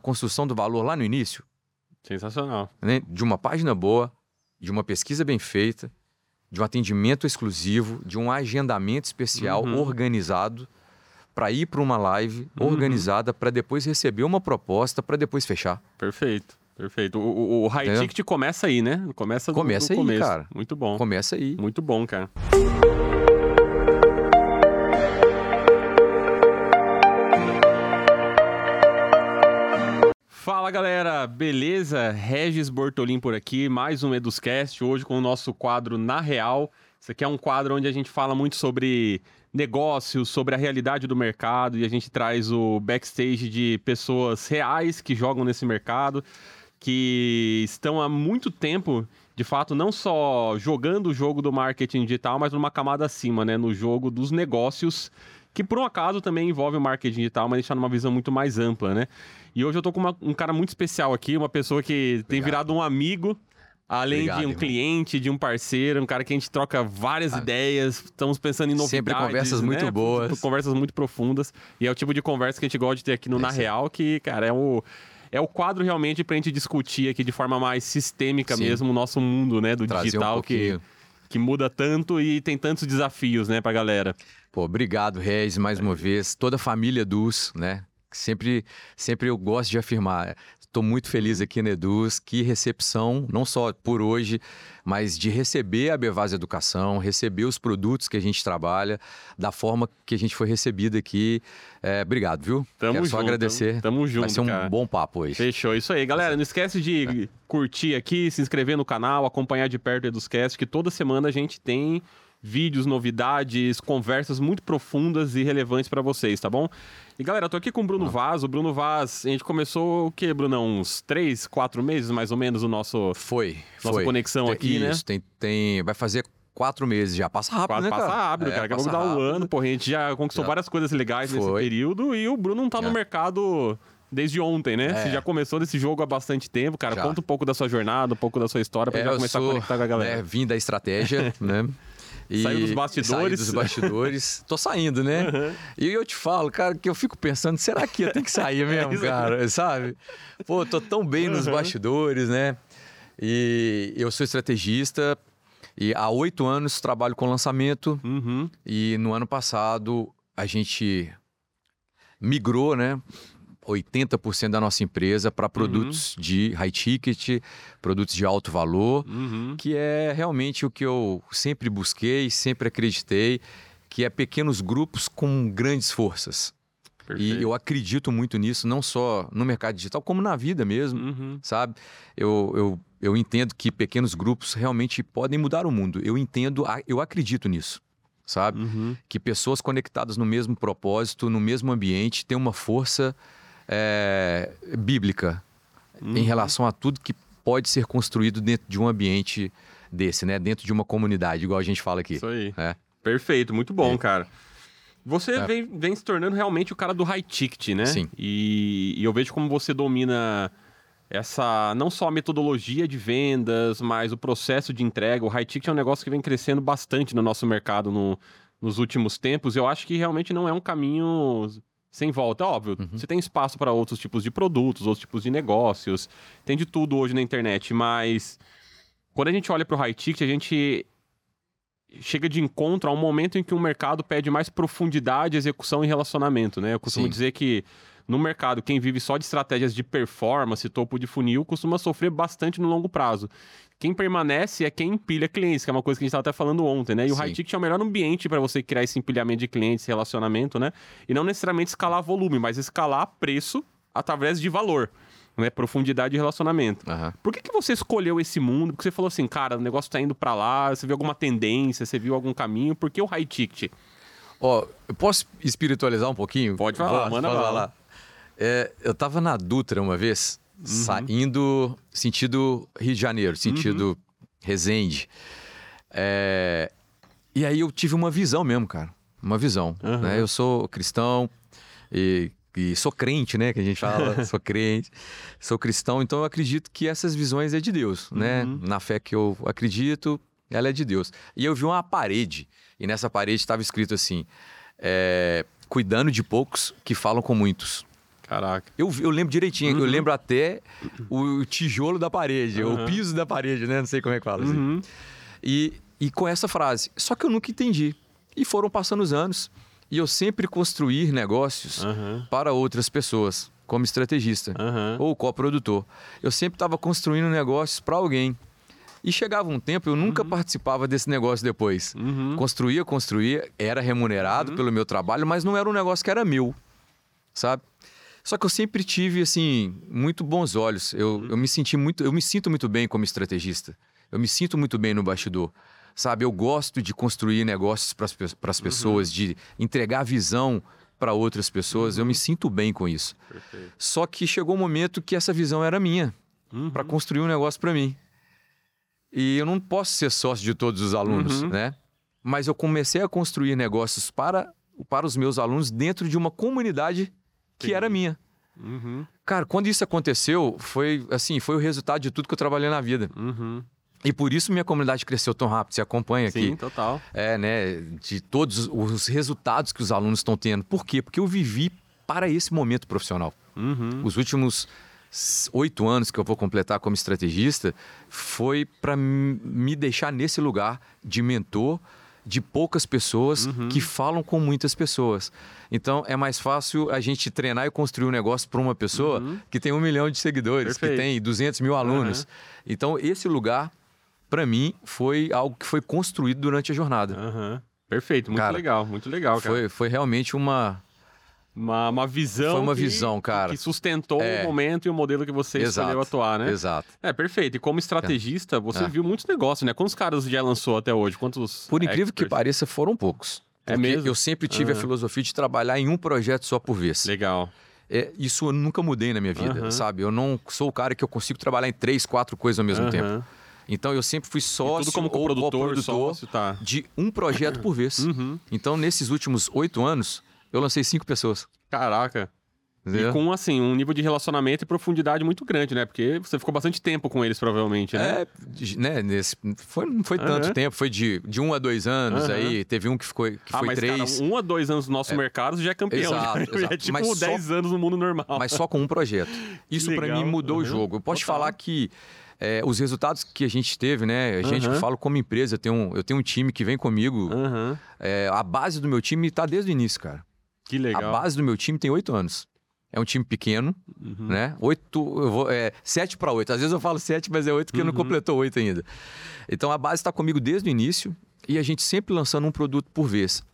construção do valor lá no início. Sensacional. Né? De uma página boa, de uma pesquisa bem feita, de um atendimento exclusivo, de um agendamento especial organizado para ir para uma live organizada para depois receber uma proposta para depois fechar. Perfeito. O high ticket começa aí, né? Começa do aí, começo. cara. Muito bom. Começa aí. Muito bom, cara. Fala, galera, beleza? Regis Bortolin por aqui, mais um Eduscast, hoje com o nosso quadro Na Real. Esse aqui é um quadro onde a gente fala muito sobre negócios, sobre a realidade do mercado, e a gente traz o backstage de pessoas reais que jogam nesse mercado, que estão há muito tempo, de fato, não só jogando o jogo do marketing digital, mas numa camada acima, né? No jogo dos negócios, que por um acaso também envolve o marketing digital, mas deixar numa visão muito mais ampla, né? E hoje eu tô com um cara muito especial aqui, uma pessoa que tem virado um amigo, além de um cliente, de um parceiro, um cara que a gente troca várias ideias, estamos pensando em novidades. Sempre conversas muito boas. Conversas muito profundas, e é o tipo de conversa que a gente gosta de ter aqui no Na Real, que, cara, é o quadro realmente pra gente discutir aqui de forma mais sistêmica mesmo o nosso mundo, né, do trazer digital, que muda tanto e tem tantos desafios, né, pra galera. Pô, obrigado, Regis, mais uma vez. Toda a família Eduz, né? Sempre eu gosto de afirmar. Estou muito feliz aqui na Eduz. Que recepção, não só por hoje, mas de receber a Bevaz Educação, receber os produtos que a gente trabalha, da forma que a gente foi recebido aqui. Obrigado, viu? Quero só agradecer. Tamo junto, vai ser um bom papo hoje. Fechou, isso aí. Galera, não esquece de curtir aqui, se inscrever no canal, acompanhar de perto o Eduscast, que toda semana a gente tem vídeos, novidades, conversas muito profundas e relevantes para vocês, tá bom? E galera, eu tô aqui com o Bruno Vaz. O Bruno Vaz, a gente começou o quê, Brunão? Uns 3, 4 meses mais ou menos nossa conexão aqui, né? Isso, vai fazer 4 meses já. Passa rápido, né, cara? Passa rápido, cara. Acabou de dar um ano. Porra, a gente já conquistou várias coisas legais nesse período e o Bruno não tá no mercado desde ontem, né? Você já começou desse jogo há bastante tempo, cara. Conta um pouco da sua jornada, um pouco da sua história pra já começar a conectar com a galera. Vim da estratégia, né? Saiu dos bastidores. Saí dos bastidores. Tô saindo, né? E eu te falo, cara, que eu fico pensando, será que eu tenho que sair mesmo, cara? Sabe? Pô, tô tão bem nos bastidores, né? E eu sou estrategista e há 8 anos trabalho com lançamento. E no ano passado a gente migrou, né? 80% da nossa empresa para produtos de high ticket, produtos de alto valor, que é realmente o que eu sempre busquei, sempre acreditei, que é pequenos grupos com grandes forças. Perfeito. E eu acredito muito nisso, não só no mercado digital, como na vida mesmo, sabe? Eu entendo que pequenos grupos realmente podem mudar o mundo. Eu acredito nisso, sabe? Que pessoas conectadas no mesmo propósito, no mesmo ambiente, têm uma força bíblica em relação a tudo que pode ser construído dentro de um ambiente desse, né? Dentro de uma comunidade, igual a gente fala aqui. Isso aí. Perfeito, muito bom, cara. Você vem se tornando realmente o cara do high ticket, né? Sim. E eu vejo como você domina não só a metodologia de vendas, mas o processo de entrega. O high ticket é um negócio que vem crescendo bastante no nosso mercado nos últimos tempos. Eu acho que realmente não é um caminho sem volta, óbvio. Você tem espaço para outros tipos de produtos, outros tipos de negócios. Tem de tudo hoje na internet, mas quando a gente olha para o high ticket, a gente chega de encontro a um momento em que o mercado pede mais profundidade, execução e relacionamento, né? Eu costumo dizer que no mercado, quem vive só de estratégias de performance, topo de funil, costuma sofrer bastante no longo prazo. Quem permanece é quem empilha clientes, que é uma coisa que a gente estava até falando ontem, né? E o high ticket é o melhor ambiente para você criar esse empilhamento de clientes, relacionamento, né? E não necessariamente escalar volume, mas escalar preço através de valor, né? Profundidade de relacionamento. Por que você escolheu esse mundo? Porque você falou assim, cara, o negócio tá indo para lá, você viu alguma tendência, você viu algum caminho, por que o high ticket? Eu posso espiritualizar um pouquinho? Pode falar, manda lá. Eu tava na Dutra uma vez, saindo sentido Rio de Janeiro, sentido Resende. E aí eu tive uma visão mesmo, cara. Uma visão. Né? Eu sou cristão e sou crente, né? Que a gente fala, sou crente, sou cristão, então eu acredito que essas visões é de Deus, né? Na fé que eu acredito, ela é de Deus. E eu vi uma parede, e nessa parede estava escrito assim, cuidando de poucos que falam com muitos. Caraca. Eu lembro direitinho, eu lembro até o tijolo da parede, o piso da parede, né? Não sei como é que fala assim. E com essa frase. Só que eu nunca entendi. E foram passando os anos e eu sempre construir negócios para outras pessoas, como estrategista ou coprodutor. Eu sempre estava construindo negócios para alguém. E chegava um tempo, eu nunca participava desse negócio depois. Construía, era remunerado pelo meu trabalho, mas não era um negócio que era meu, sabe? Só que eu sempre tive, assim, muito bons olhos. Eu me sinto muito bem como estrategista. Eu me sinto muito bem no bastidor, sabe? Eu gosto de construir negócios para as pessoas, de entregar visão para outras pessoas. Eu me sinto bem com isso. Perfeito. Só que chegou um momento que essa visão era minha, para construir um negócio para mim. E eu não posso ser sócio de todos os alunos, né? Mas eu comecei a construir negócios para os meus alunos dentro de uma comunidade que era minha. Cara, quando isso aconteceu, foi o resultado de tudo que eu trabalhei na vida. E por isso minha comunidade cresceu tão rápido. Você acompanha aqui. Sim, total. Né? De todos os resultados que os alunos estão tendo. Por quê? Porque eu vivi para esse momento profissional. Os últimos 8 anos que eu vou completar como estrategista foi para me deixar nesse lugar de mentor de poucas pessoas que falam com muitas pessoas. Então, é mais fácil a gente treinar e construir um negócio para uma pessoa que tem 1 milhão de seguidores, que tem 200 mil alunos. Então, esse lugar, para mim, foi algo que foi construído durante a jornada. Perfeito, muito legal, cara. Foi realmente uma visão. Foi uma visão, cara. Que sustentou o momento e o modelo que você escolheu atuar, né? Exato. Perfeito. E como estrategista, você viu muitos negócios, né? Quantos caras já lançou até hoje? Quantos? Por incrível que pareça, foram poucos. É mesmo? Eu sempre tive a filosofia de trabalhar em um projeto só por vez. Legal. Isso eu nunca mudei na minha vida, sabe? Eu não sou o cara que eu consigo trabalhar em 3, 4 coisas ao mesmo tempo. Então, eu sempre fui sócio como coprodutor de um projeto por vez. Então, nesses últimos 8 anos, eu lancei 5 pessoas. Caraca. Entendeu? E com, assim, um nível de relacionamento e profundidade muito grande, né? Porque você ficou bastante tempo com eles, provavelmente, né? Não foi tanto tempo, foi de 1 a 2 anos, aí teve um que foi mas, 3. Cara, 1 a 2 anos no nosso mercado, você já é campeão. Exato. É tipo mas 10 anos no mundo normal. Mas só com um projeto. Isso para mim mudou o jogo. Eu posso te falar que os resultados que a gente teve, né? A gente que fala como empresa, eu tenho um time que vem comigo. A base do meu time tá desde o início, cara. Que legal. A base do meu time tem 8 anos. É um time pequeno, né? 7 para 8. Às vezes eu falo 7, mas é 8 porque não completou 8 ainda. Então a base está comigo desde o início e a gente sempre lançando um produto por vez.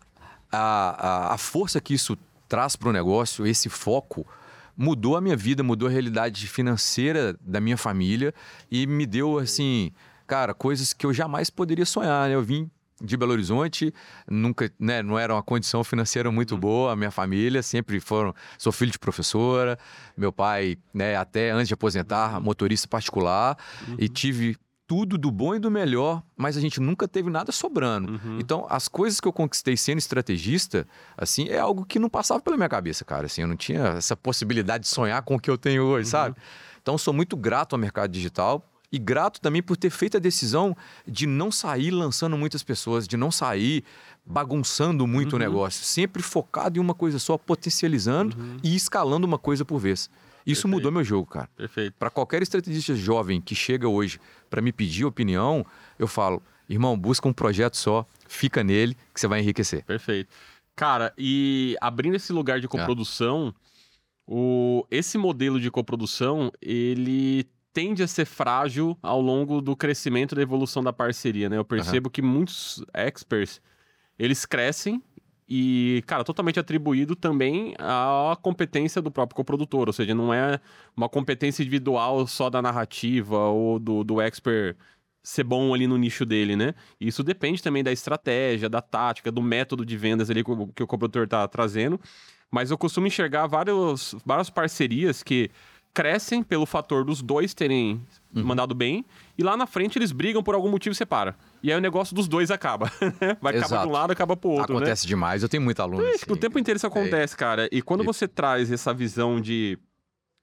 A força que isso traz para o negócio, esse foco, mudou a minha vida, mudou a realidade financeira da minha família e me deu, assim, cara, coisas que eu jamais poderia sonhar, né? Eu vim de Belo Horizonte, nunca, né, não era uma condição financeira muito boa, a minha família sempre sou filho de professora, meu pai, né, até antes de aposentar, motorista particular, e tive tudo do bom e do melhor, mas a gente nunca teve nada sobrando. Então, as coisas que eu conquistei sendo estrategista, assim, é algo que não passava pela minha cabeça, cara, assim, eu não tinha essa possibilidade de sonhar com o que eu tenho hoje, sabe? Então, sou muito grato ao mercado digital, e grato também por ter feito a decisão de não sair lançando muitas pessoas, de não sair bagunçando muito o negócio. Sempre focado em uma coisa só, potencializando e escalando uma coisa por vez. Isso mudou meu jogo, cara. Perfeito. Para qualquer estrategista jovem que chega hoje para me pedir opinião, eu falo, irmão, busca um projeto só, fica nele, que você vai enriquecer. Perfeito. Cara, e abrindo esse lugar de coprodução, esse modelo de coprodução, ele tende a ser frágil ao longo do crescimento e da evolução da parceria, né? Eu percebo que muitos experts, eles crescem e, cara, totalmente atribuído também à competência do próprio coprodutor, ou seja, não é uma competência individual só da narrativa ou do expert ser bom ali no nicho dele, né? Isso depende também da estratégia, da tática, do método de vendas ali que o coprodutor tá trazendo, mas eu costumo enxergar várias parcerias que crescem pelo fator dos dois terem mandado bem, e lá na frente eles brigam por algum motivo e separa. E aí o negócio dos dois acaba. Vai acabar de um lado, acaba pro outro, Acontece demais, eu tenho muito aluno. O tempo inteiro isso acontece, cara. E quando você traz essa visão de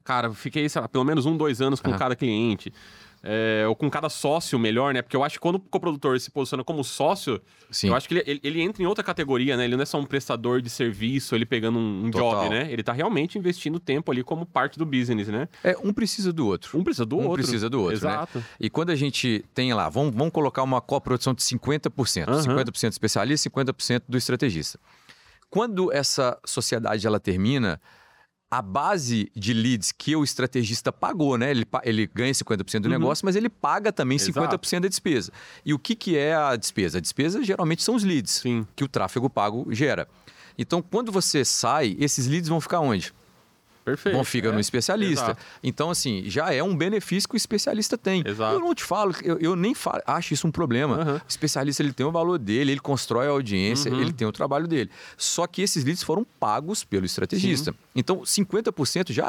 cara, fiquei, sei lá, pelo menos 1, 2 anos com cada cliente. Ou com cada sócio melhor, né? Porque eu acho que quando o coprodutor se posiciona como sócio, Sim. eu acho que ele entra em outra categoria, né? Ele não é só um prestador de serviço, ele pegando um job, né? Ele tá realmente investindo tempo ali como parte do business, né? Um precisa do outro. Um precisa do outro. Um precisa do outro, Exato. né? E quando a gente tem lá, vamos colocar uma coprodução de 50%. 50% especialista, 50% do estrategista. Quando essa sociedade ela termina, a base de leads que o estrategista pagou, né? Ele ganha 50% do negócio, mas ele paga também 50% da despesa. E o que é a despesa? A despesa geralmente são os leads que o tráfego pago gera. Então, quando você sai, esses leads vão ficar onde? Perfeito. Vão ficar no especialista. Exato. Então, assim, já é um benefício que o especialista tem. Exato. Eu não te falo, eu nem acho isso um problema. O especialista ele tem o valor dele, ele constrói a audiência, ele tem o trabalho dele. Só que esses leads foram pagos pelo estrategista. Então, 50% já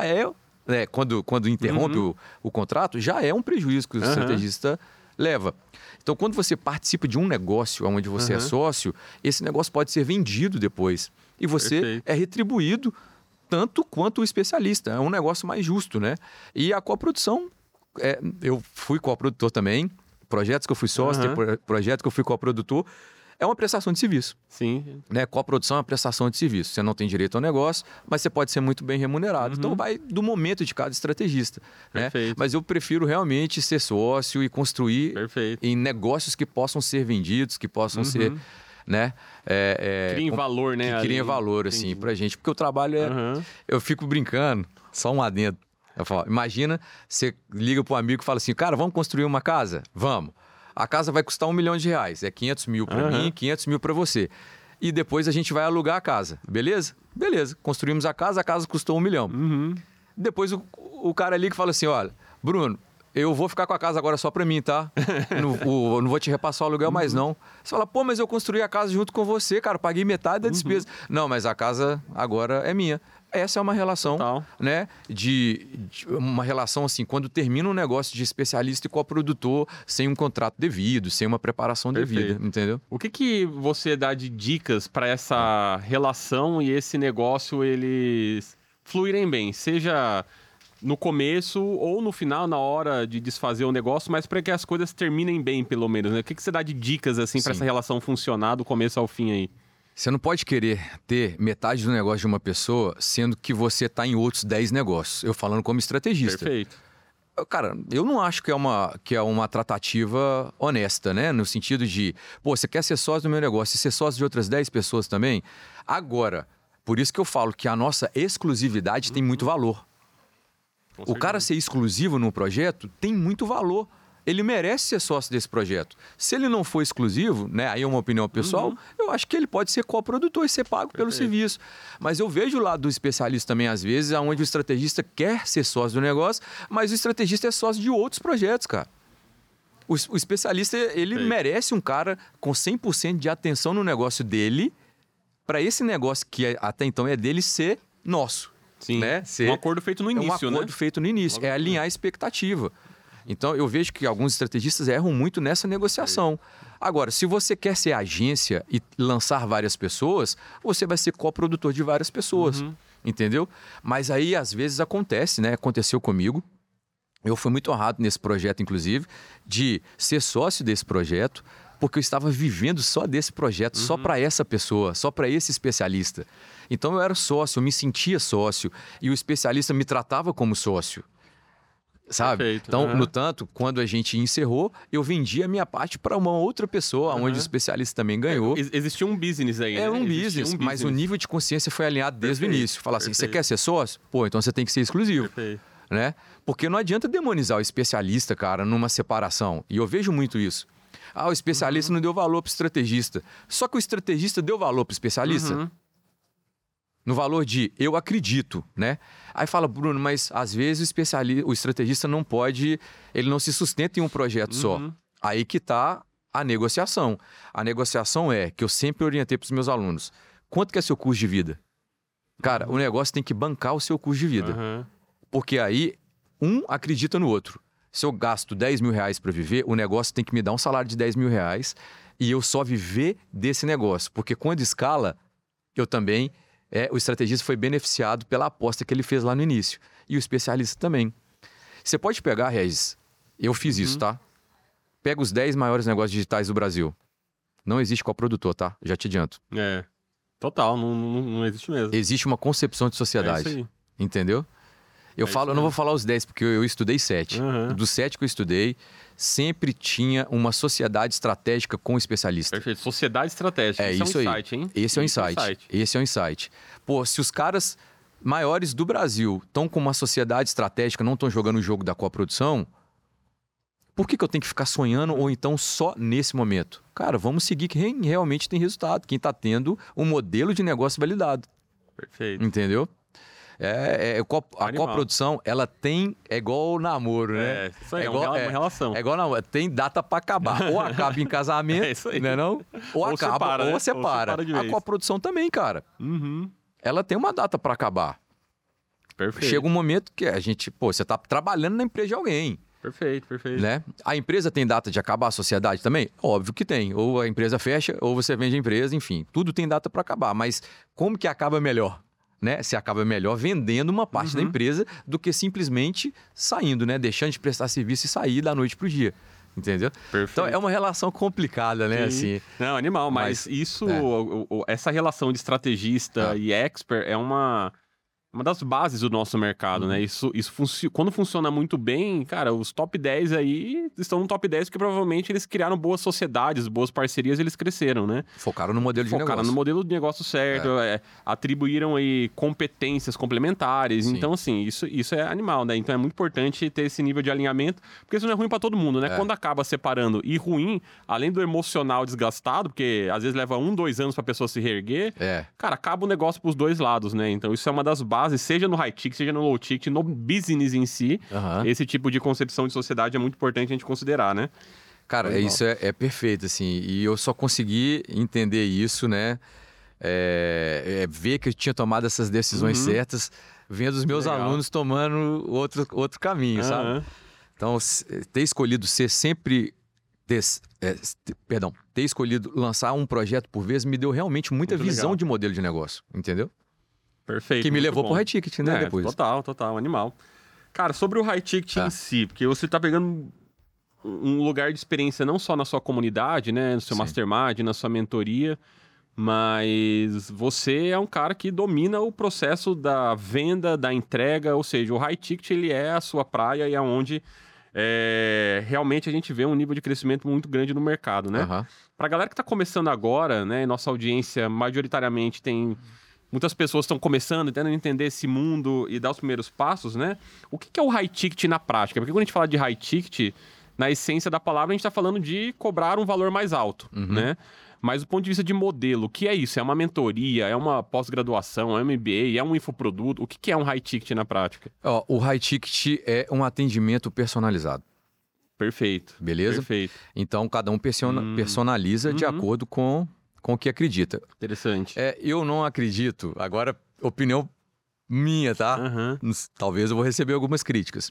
quando interrompe o contrato, já é um prejuízo que o estrategista leva. Então, quando você participa de um negócio onde você é sócio, esse negócio pode ser vendido depois. E você é retribuído tanto quanto o especialista. É um negócio mais justo, né? E a coprodução, eu fui coprodutor também, projetos que eu fui sócio, projetos que eu fui coprodutor, é uma prestação de serviço. Sim. Né? Coprodução é uma prestação de serviço. Você não tem direito ao negócio, mas você pode ser muito bem remunerado. Então vai do momento de cada estrategista. Né? Mas eu prefiro realmente ser sócio e construir em negócios que possam ser vendidos, que possam ser... Né? Criem valor, né? Que criem valor, assim, pra gente. Porque o trabalho eu fico brincando, só um adendo. Eu falo, imagina, você liga pro amigo e fala assim, cara, vamos construir uma casa? Vamos. A casa vai custar R$1 milhão. É 500 mil pra mim, 500 mil pra você. E depois a gente vai alugar a casa, beleza? Beleza. Construímos a casa custou R$1 milhão. Depois o cara liga e fala assim, olha, Bruno, eu vou ficar com a casa agora só pra mim, tá? Não vou te repassar o aluguel mais, não. Você fala, pô, mas eu construí a casa junto com você, cara. Paguei metade da despesa. Não, mas a casa agora é minha. Essa é uma relação, né? De uma relação assim, quando termina um negócio de especialista e coprodutor sem um contrato devido, sem uma preparação devida, entendeu? O que você dá de dicas para essa relação e esse negócio eles fluírem bem? Seja no começo ou no final, na hora de desfazer o negócio, mas para que as coisas terminem bem, pelo menos, né? O que você dá de dicas, assim, para essa relação funcionar do começo ao fim aí? Você não pode querer ter metade do negócio de uma pessoa, sendo que você está em outros 10 negócios. Eu falando como estrategista. Perfeito. Cara, eu não acho que é uma tratativa honesta, né? No sentido de, pô, você quer ser sócio do meu negócio e ser sócio de outras 10 pessoas também? Agora, por isso que eu falo que a nossa exclusividade tem muito valor. O cara ser exclusivo num projeto tem muito valor. Ele merece ser sócio desse projeto. Se ele não for exclusivo, né, aí é uma opinião pessoal, eu acho que ele pode ser coprodutor e ser pago pelo serviço. Mas eu vejo o lado do especialista também, às vezes, onde o estrategista quer ser sócio do negócio, mas o estrategista é sócio de outros projetos, cara. O especialista, ele merece um cara com 100% de atenção no negócio dele, para esse negócio que até então é dele ser nosso. Sim, né? Um acordo feito no início, né? Um acordo feito no início, é alinhar a expectativa. Então, eu vejo que alguns estrategistas erram muito nessa negociação. Agora, se você quer ser agência e lançar várias pessoas, você vai ser coprodutor de várias pessoas, entendeu? Mas aí, às vezes, acontece, né? Aconteceu comigo. Eu fui muito honrado nesse projeto, inclusive, de ser sócio desse projeto, porque eu estava vivendo só desse projeto, só para essa pessoa, só para esse especialista. Então, eu era sócio, eu me sentia sócio, e o especialista me tratava como sócio. Sabe? Perfeito. Então, no tanto, quando a gente encerrou, eu vendi a minha parte para uma outra pessoa, onde o especialista também ganhou. Existia um business aí, né? É um business, mas o nível de consciência foi alinhado desde o início. Falar assim, você quer ser sócio? Pô, então você tem que ser exclusivo. Né? Porque não adianta demonizar o especialista, cara, numa separação. E eu vejo muito isso. Ah, o especialista não deu valor para o estrategista. Só que o estrategista deu valor para o especialista. No valor de eu acredito, né? Aí fala, Bruno, mas às vezes o estrategista não pode, ele não se sustenta em um projeto só. Aí que está a negociação. A negociação é, que eu sempre orientei para os meus alunos, quanto que é seu custo de vida? Cara, o negócio tem que bancar o seu custo de vida. Porque aí, um acredita no outro. Se eu gasto 10 mil reais para viver, o negócio tem que me dar um salário de 10 mil reais e eu só viver desse negócio. Porque quando escala, eu também o estrategista foi beneficiado pela aposta que ele fez lá no início. E o especialista também. Você pode pegar, Regis, eu fiz isso, tá? Pega os 10 maiores negócios digitais do Brasil. Não existe coprodutor, tá? Já te adianto. Total, não existe mesmo. Existe uma concepção de sociedade. É isso aí. Entendeu? Eu não vou falar os 10, porque eu estudei 7. Dos 7 que eu estudei, sempre tinha uma sociedade estratégica com o especialista. Perfeito. Sociedade estratégica. Isso aí. Insight, hein? Esse é o insight. Esse é o insight. Pô, se os caras maiores do Brasil estão com uma sociedade estratégica, não estão jogando o jogo da coprodução, por que eu tenho que ficar sonhando ou então só nesse momento? Cara, vamos seguir quem realmente tem resultado, quem está tendo um modelo de negócio validado. Perfeito. Entendeu? A coprodução, ela tem... É igual o namoro, né? Isso aí, uma relação. É igual namoro. Tem data para acabar. Ou acaba em casamento, isso aí. né não? Ou acaba, separa, né? ou separa. A coprodução também, cara. Ela tem uma data para acabar. Perfeito. Chega um momento que a gente... Pô, você tá trabalhando na empresa de alguém. Perfeito. Né? A empresa tem data de acabar, a sociedade também? Óbvio que tem. Ou a empresa fecha, ou você vende a empresa, enfim. Tudo tem data para acabar. Mas como que acaba melhor? Né? Se acaba melhor vendendo uma parte da empresa do que simplesmente saindo, né? Deixando de prestar serviço e sair da noite pro dia. Entendeu? Perfeito. Então é uma relação complicada, né? Assim, não, animal, mas isso, essa relação de estrategista e expert é uma das bases do nosso mercado, né? Isso quando funciona muito bem, cara, os top 10 aí estão no top 10 porque provavelmente eles criaram boas sociedades, boas parcerias, eles cresceram, né? Focaram no modelo de negócio. Focaram no modelo de negócio certo, atribuíram aí competências complementares. Sim. Então, assim, isso é animal, né? Então é muito importante ter esse nível de alinhamento, porque isso não é ruim pra todo mundo, né? Quando acaba separando e ruim, além do emocional desgastado, porque às vezes leva 1-2 anos pra pessoa se reerguer, cara, acaba o negócio pros dois lados, né? Então isso é uma das bases, seja no high ticket, seja no low ticket, no business em si, esse tipo de concepção de sociedade é muito importante a gente considerar, né? Cara, isso é perfeito, assim, e eu só consegui entender isso, né? Ver que eu tinha tomado essas decisões certas, vendo os meus alunos tomando outro caminho, sabe? Então, ter escolhido ser sempre... ter escolhido lançar um projeto por vez me deu realmente muita visão de modelo de negócio, entendeu? Perfeito. Que me levou pro high ticket, né? Depois. Total, animal. Cara, sobre o high ticket em si, porque você tá pegando um lugar de experiência não só na sua comunidade, né? No seu mastermind, na sua mentoria, mas você é um cara que domina o processo da venda, da entrega, ou seja, o high ticket ele é a sua praia e é onde realmente a gente vê um nível de crescimento muito grande no mercado, né? Pra galera que tá começando agora, né? Nossa audiência majoritariamente tem... Muitas pessoas estão começando, tentando entender esse mundo e dar os primeiros passos, né? O que é o high ticket na prática? Porque quando a gente fala de high ticket, na essência da palavra, a gente está falando de cobrar um valor mais alto, né? Mas do ponto de vista de modelo, o que é isso? É uma mentoria? É uma pós-graduação? É um MBA? É um infoproduto? O que é um high ticket na prática? O high ticket é um atendimento personalizado. Perfeito. Beleza? Perfeito. Então, cada um personaliza de acordo com o que acredita. Interessante. Eu não acredito, agora, opinião minha, tá? Talvez eu vou receber algumas críticas.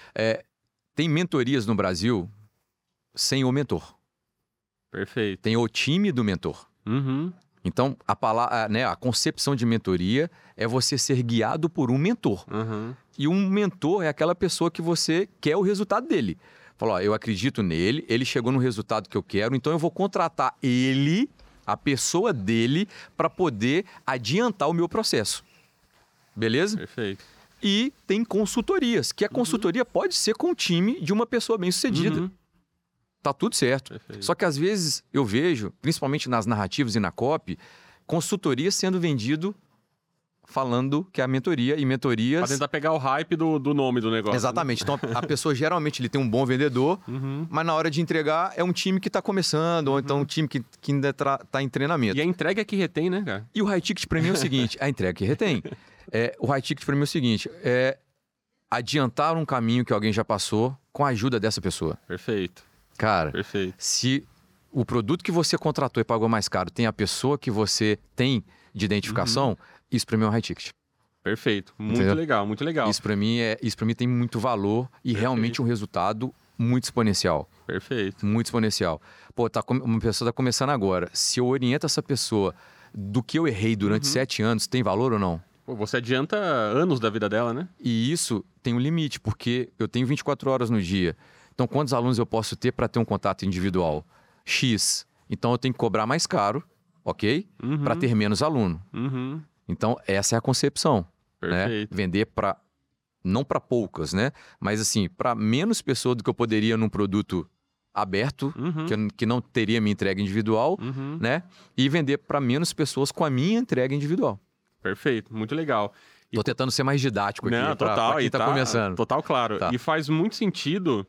Tem mentorias no Brasil sem o mentor. Perfeito. Tem o time do mentor. Então, a concepção de mentoria é você ser guiado por um mentor. E um mentor é aquela pessoa que você quer o resultado dele. Fala, eu acredito nele, ele chegou no resultado que eu quero, então eu vou contratar ele... a pessoa dele para poder adiantar o meu processo. Beleza? Perfeito. E tem consultorias, que a consultoria pode ser com o time de uma pessoa bem-sucedida. Tá tudo certo. Perfeito. Só que às vezes eu vejo, principalmente nas narrativas e na copy, consultoria sendo vendido falando que é a mentoria e mentorias... Pra tentar pegar o hype do nome do negócio. Exatamente. Né? Então, a pessoa geralmente ele tem um bom vendedor, mas na hora de entregar é um time que está começando, ou então um time que ainda tá em treinamento. E a entrega é que retém, né, cara? E o high ticket para mim é o seguinte, a entrega que retém. O high ticket para mim é o seguinte, adiantar um caminho que alguém já passou com a ajuda dessa pessoa. Perfeito. Cara, perfeito. Se o produto que você contratou e pagou mais caro tem a pessoa que você tem de identificação... Isso para mim é um high ticket. Perfeito. Muito legal, muito legal. Isso para mim tem muito valor e realmente um resultado muito exponencial. Perfeito. Muito exponencial. Pô, uma pessoa está começando agora. Se eu oriento essa pessoa do que eu errei durante 7 anos tem valor ou não? Pô, você adianta anos da vida dela, né? E isso tem um limite, porque eu tenho 24 horas no dia. Então, quantos alunos eu posso ter para ter um contato individual? X. Então, eu tenho que cobrar mais caro, ok? Para ter menos aluno. Então, essa é a concepção. Né? Vender para... Não para poucas, né? Mas, assim, para menos pessoas do que eu poderia num produto aberto, que não teria minha entrega individual, né? E vender para menos pessoas com a minha entrega individual. Perfeito, muito legal. Tô tentando ser mais didático aqui. Não, total. Pra quem tá começando. Total, claro. Tá. E faz muito sentido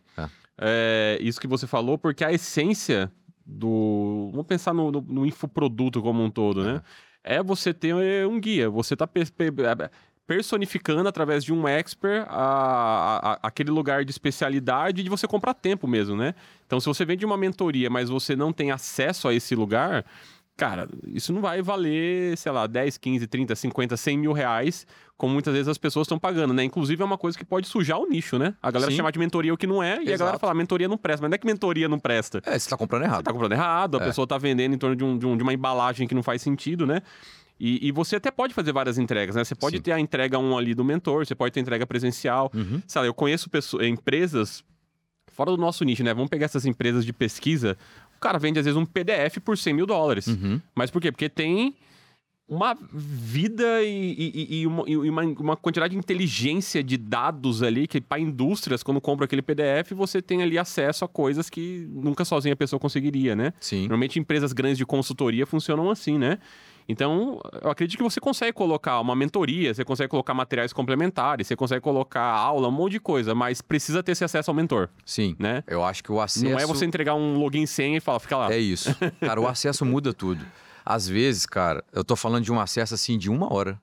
isso que você falou, porque a essência do... Vamos pensar no infoproduto como um todo, né? É você ter um guia. Você tá personificando através de um expert aquele lugar de especialidade de você comprar tempo mesmo, né? Então, se você vende uma mentoria, mas você não tem acesso a esse lugar... Cara, isso não vai valer, sei lá, 10, 15, 30, 50, 100 mil reais, como muitas vezes as pessoas estão pagando, né? Inclusive é uma coisa que pode sujar o nicho, né? A galera chamar de mentoria o que não é, e a galera fala, mentoria não presta. Mas não é que mentoria não presta. Você tá comprando errado. Você tá comprando errado, a pessoa tá vendendo em torno de uma embalagem que não faz sentido, né? E você até pode fazer várias entregas, né? Você pode ter a entrega ali do mentor, você pode ter a entrega presencial. Sei lá, eu conheço empresas fora do nosso nicho, né? Vamos pegar essas empresas de pesquisa... O cara vende, às vezes, um PDF por 100 mil dólares. Mas por quê? Porque tem uma vida e uma quantidade de inteligência de dados ali, que para indústrias, quando compra aquele PDF, você tem ali acesso a coisas que nunca sozinha a pessoa conseguiria, né? Sim. Normalmente, empresas grandes de consultoria funcionam assim, né? Então, eu acredito que você consegue colocar uma mentoria, você consegue colocar materiais complementares, você consegue colocar aula, um monte de coisa, mas precisa ter esse acesso ao mentor. Sim, né? Eu acho que o acesso... Não é você entregar um login senha e falar, fica lá. É isso. Cara, o acesso muda tudo. Às vezes, cara, eu tô falando de um acesso assim de 1 hora.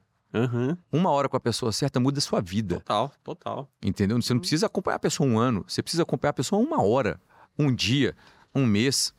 1 hora com a pessoa certa muda a sua vida. Total. Entendeu? Você não precisa acompanhar a pessoa 1 ano, você precisa acompanhar a pessoa 1 hora, 1 dia, 1 mês.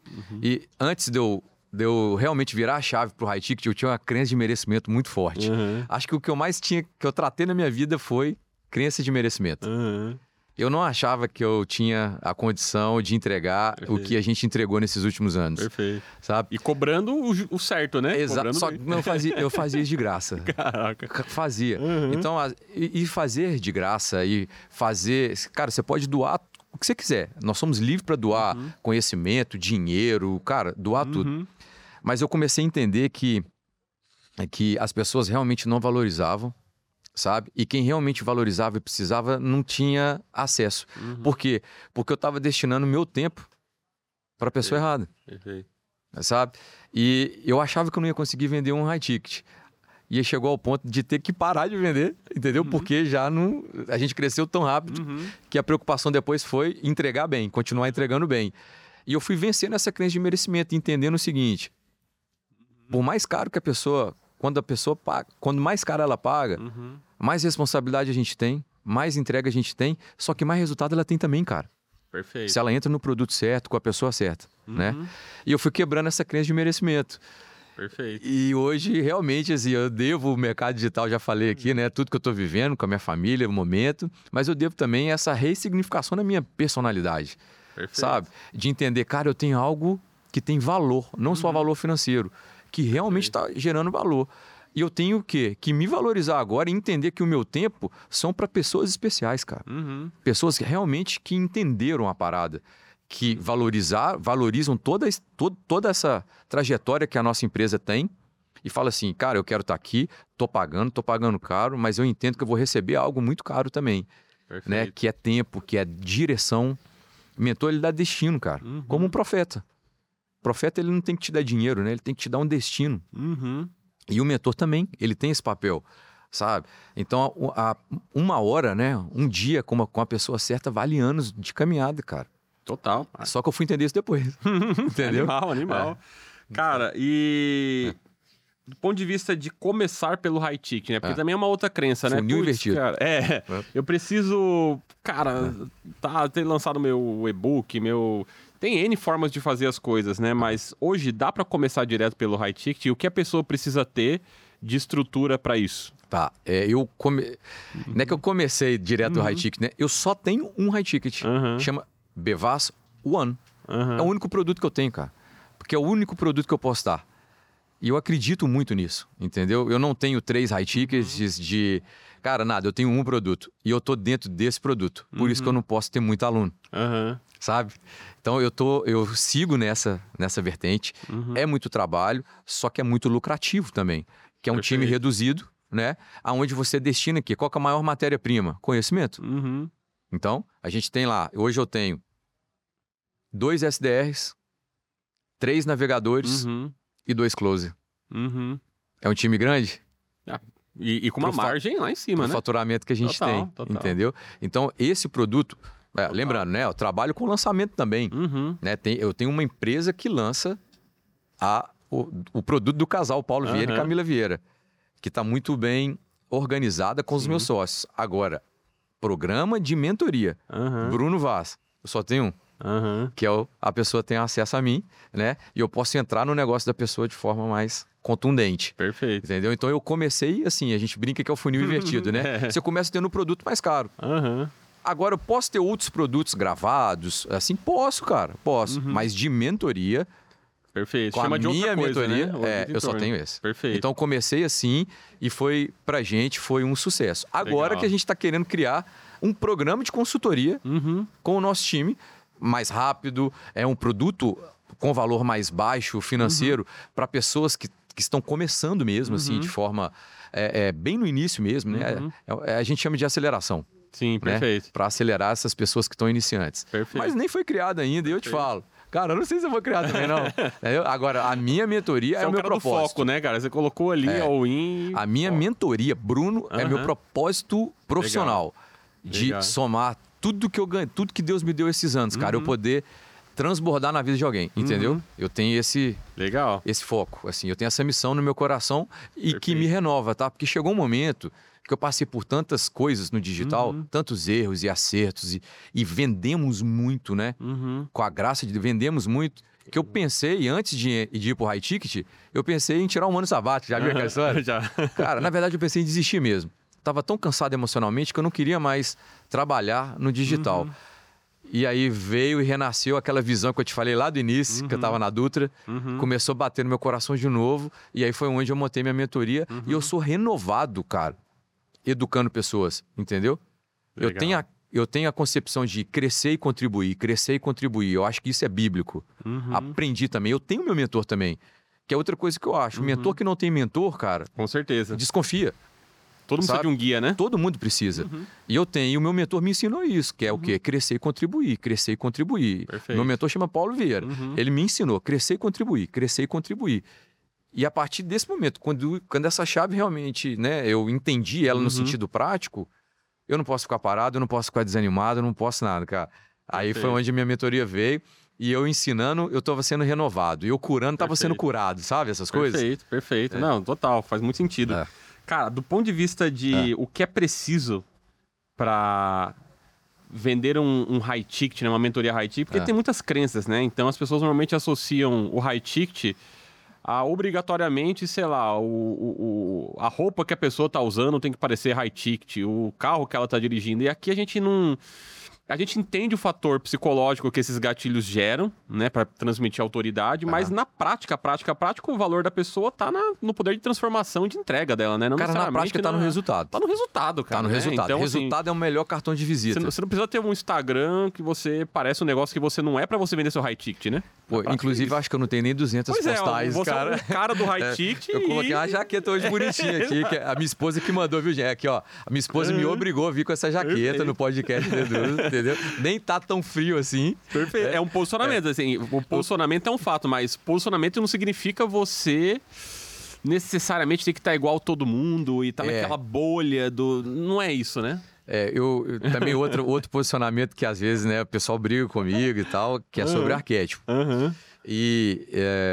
E antes de eu realmente virar a chave pro high ticket, eu tinha uma crença de merecimento muito forte. Acho que o que eu mais tinha, que eu tratei na minha vida foi crença de merecimento. Eu não achava que eu tinha a condição de entregar o que a gente entregou nesses últimos anos. Perfeito. Sabe? E cobrando o certo, né? Exato. Só que eu fazia isso de graça. Caraca. Fazia. Então, e fazer de graça e fazer... Cara, você pode doar o que você quiser. Nós somos livres para doar conhecimento, dinheiro, cara, doar tudo. Mas eu comecei a entender que as pessoas realmente não valorizavam, sabe? E quem realmente valorizava e precisava não tinha acesso. Por quê? Porque eu estava destinando meu tempo para a pessoa errada. Perfeito. Sabe? E eu achava que eu não ia conseguir vender um high ticket. E aí chegou ao ponto de ter que parar de vender, entendeu? Porque já não... A gente cresceu tão rápido que a preocupação depois foi entregar bem, continuar entregando bem. E eu fui vencendo essa crença de merecimento, entendendo o seguinte: por mais caro que a pessoa... Quando a pessoa paga, quando mais caro ela paga, mais responsabilidade a gente tem, mais entrega a gente tem, só que mais resultado ela tem também, cara. Perfeito. Se ela entra no produto certo, com a pessoa certa, né? E eu fui quebrando essa crença de merecimento. Perfeito. E hoje, realmente, assim, eu devo o mercado digital, já falei aqui, né? Tudo que eu tô vivendo com a minha família, o momento, mas eu devo também essa ressignificação na minha personalidade. Perfeito. Sabe? De entender, cara, eu tenho algo que tem valor, não só valor financeiro, que realmente está gerando valor. E eu tenho o quê? Que me valorizar agora e entender que o meu tempo são para pessoas especiais, cara. Pessoas que realmente que entenderam a parada, que valorizam toda essa trajetória que a nossa empresa tem e fala assim, cara, eu quero estar aqui, tô pagando caro, mas eu entendo que eu vou receber algo muito caro também, né? Que é tempo, que é direção. Mentor, ele dá destino, cara, como um profeta. O profeta, ele não tem que te dar dinheiro, né? Ele tem que te dar um destino. E o mentor também, ele tem esse papel, sabe? Então, 1 hora, né? Um dia com a pessoa certa vale anos de caminhada, cara. Total. Só que eu fui entender isso depois. Entendeu? Animal. Cara, e... Do ponto de vista de começar pelo high ticket, né? Porque também é uma outra crença, né? Funil invertido. Cara, eu preciso... Cara, ter lançado meu e-book, Tem N formas de fazer as coisas, né? Mas hoje dá para começar direto pelo high ticket. E o que a pessoa precisa ter de estrutura para isso? Tá, não é que eu comecei direto do high ticket, né? Eu só tenho um high ticket. Chama Bevas One. É o único produto que eu tenho, cara. Porque é o único produto que eu posso dar. E eu acredito muito nisso, entendeu? Eu não tenho 3 high tickets de... Cara, nada, eu tenho um produto e eu tô dentro desse produto. Por isso que eu não posso ter muito aluno, sabe? Então eu sigo nessa vertente. É muito trabalho, só que é muito lucrativo também. Que é um time reduzido, né? Aonde você destina aqui. Qual que é a maior matéria-prima? Conhecimento. Então, a gente tem lá, hoje eu tenho 2 SDRs, 3 navegadores e 2 closer. É um time grande? E com uma margem lá em cima, né? O faturamento que a gente tem, entendeu? Então, esse produto... lembrando, né? Eu trabalho com lançamento também. Né? Eu tenho uma empresa que lança o produto do casal Paulo Vieira e Camila Vieira, que está muito bem organizada com os meus sócios. Agora, programa de mentoria. Bruno Vaz. Eu só tenho um. Que é a pessoa tem acesso a mim, né? E eu posso entrar no negócio da pessoa de forma mais contundente. Perfeito. Entendeu? Então eu comecei assim, a gente brinca que é o funil invertido, né? Você começa tendo um produto mais caro. Agora, eu posso ter outros produtos gravados? Assim, posso, cara. Posso. Mas de mentoria... Perfeito. Com Chama a de outra minha coisa, mentoria, né? eu só tenho esse. Perfeito. Então, comecei assim e pra gente foi um sucesso. Agora que a gente está querendo criar um programa de consultoria com o nosso time, mais rápido, é um produto com valor mais baixo financeiro para pessoas que estão começando mesmo, assim, de forma bem no início mesmo, né? A gente chama de aceleração. Sim, perfeito. Né? Para acelerar essas pessoas que estão iniciantes. Perfeito. Mas nem foi criado ainda, e eu te falo. Cara, eu não sei se eu vou criar também, não. Agora, a minha mentoria é o meu propósito. Do foco, né, cara? Você colocou ali all-in. A minha mentoria, Bruno, é meu propósito profissional. De somar tudo que eu ganho, tudo que Deus me deu esses anos, cara. Eu poder transbordar na vida de alguém, entendeu? Eu tenho esse foco, assim. Eu tenho essa missão no meu coração e que me renova, tá? Porque chegou um momento que eu passei por tantas coisas no digital, tantos erros e acertos, e vendemos muito, né? Com a graça de Deus, vendemos muito, que eu pensei, antes de ir pro High Ticket, eu pensei em tirar um ano sabático, já viu aquela história? Já. Cara, na verdade eu pensei em desistir mesmo. Tava tão cansado emocionalmente que eu não queria mais trabalhar no digital. E aí veio e renasceu aquela visão que eu te falei lá do início, que eu tava na Dutra, começou a bater no meu coração de novo, e aí foi onde eu montei minha mentoria, e eu sou renovado, cara, educando pessoas, entendeu? Eu tenho a concepção de crescer e contribuir, crescer e contribuir. Eu acho que isso é bíblico. Aprendi também. Eu tenho meu mentor também, que é outra coisa que eu acho. O mentor que não tem mentor, cara... Com certeza. Desconfia. Todo mundo precisa de um guia, né? Todo mundo precisa. E eu tenho, e o meu mentor me ensinou isso, que é o quê? Crescer e contribuir, crescer e contribuir. Perfeito. Meu mentor chama Paulo Vieira. Ele me ensinou, crescer e contribuir, crescer e contribuir. E a partir desse momento, quando essa chave realmente, né, eu entendi ela no sentido prático, eu não posso ficar parado, eu não posso ficar desanimado, eu não posso nada, cara. Aí foi onde a minha mentoria veio, e eu ensinando, eu estava sendo renovado. E eu curando, estava sendo curado, sabe? Essas coisas. Perfeito. Não, total, faz muito sentido. Cara, do ponto de vista de o que é preciso para vender um high ticket, né, uma mentoria high ticket, porque tem muitas crenças, né? Então as pessoas normalmente associam o high ticket a obrigatoriamente, sei lá, a roupa que a pessoa tá usando tem que parecer high ticket, o carro que ela tá dirigindo. E aqui a gente não... A gente entende o fator psicológico que esses gatilhos geram, né, para transmitir autoridade, mas na prática, o valor da pessoa tá no poder de transformação e de entrega dela, né? Não cara, na prática tá no resultado. Tá no resultado, cara. Tá no resultado. Então, o resultado é o melhor cartão de visita. Você não precisa ter um Instagram que você parece um negócio que você não é para você vender seu high ticket, né? Pô, inclusive, acho que eu não tenho nem 200 postais, você cara. É o cara do high ticket. Eu coloquei uma jaqueta hoje bonitinha aqui, que a minha esposa que mandou, viu, gente? Aqui, ó. A minha esposa me obrigou a vir com essa jaqueta no podcast, entendeu? Nem tá tão frio assim. Perfeito. É um posicionamento, assim. O posicionamento é um fato, mas posicionamento não significa você necessariamente ter que estar igual todo mundo e estar naquela bolha do... Não é isso, né? Também outro posicionamento que às vezes, né, o pessoal briga comigo e tal, que é sobre arquétipo. E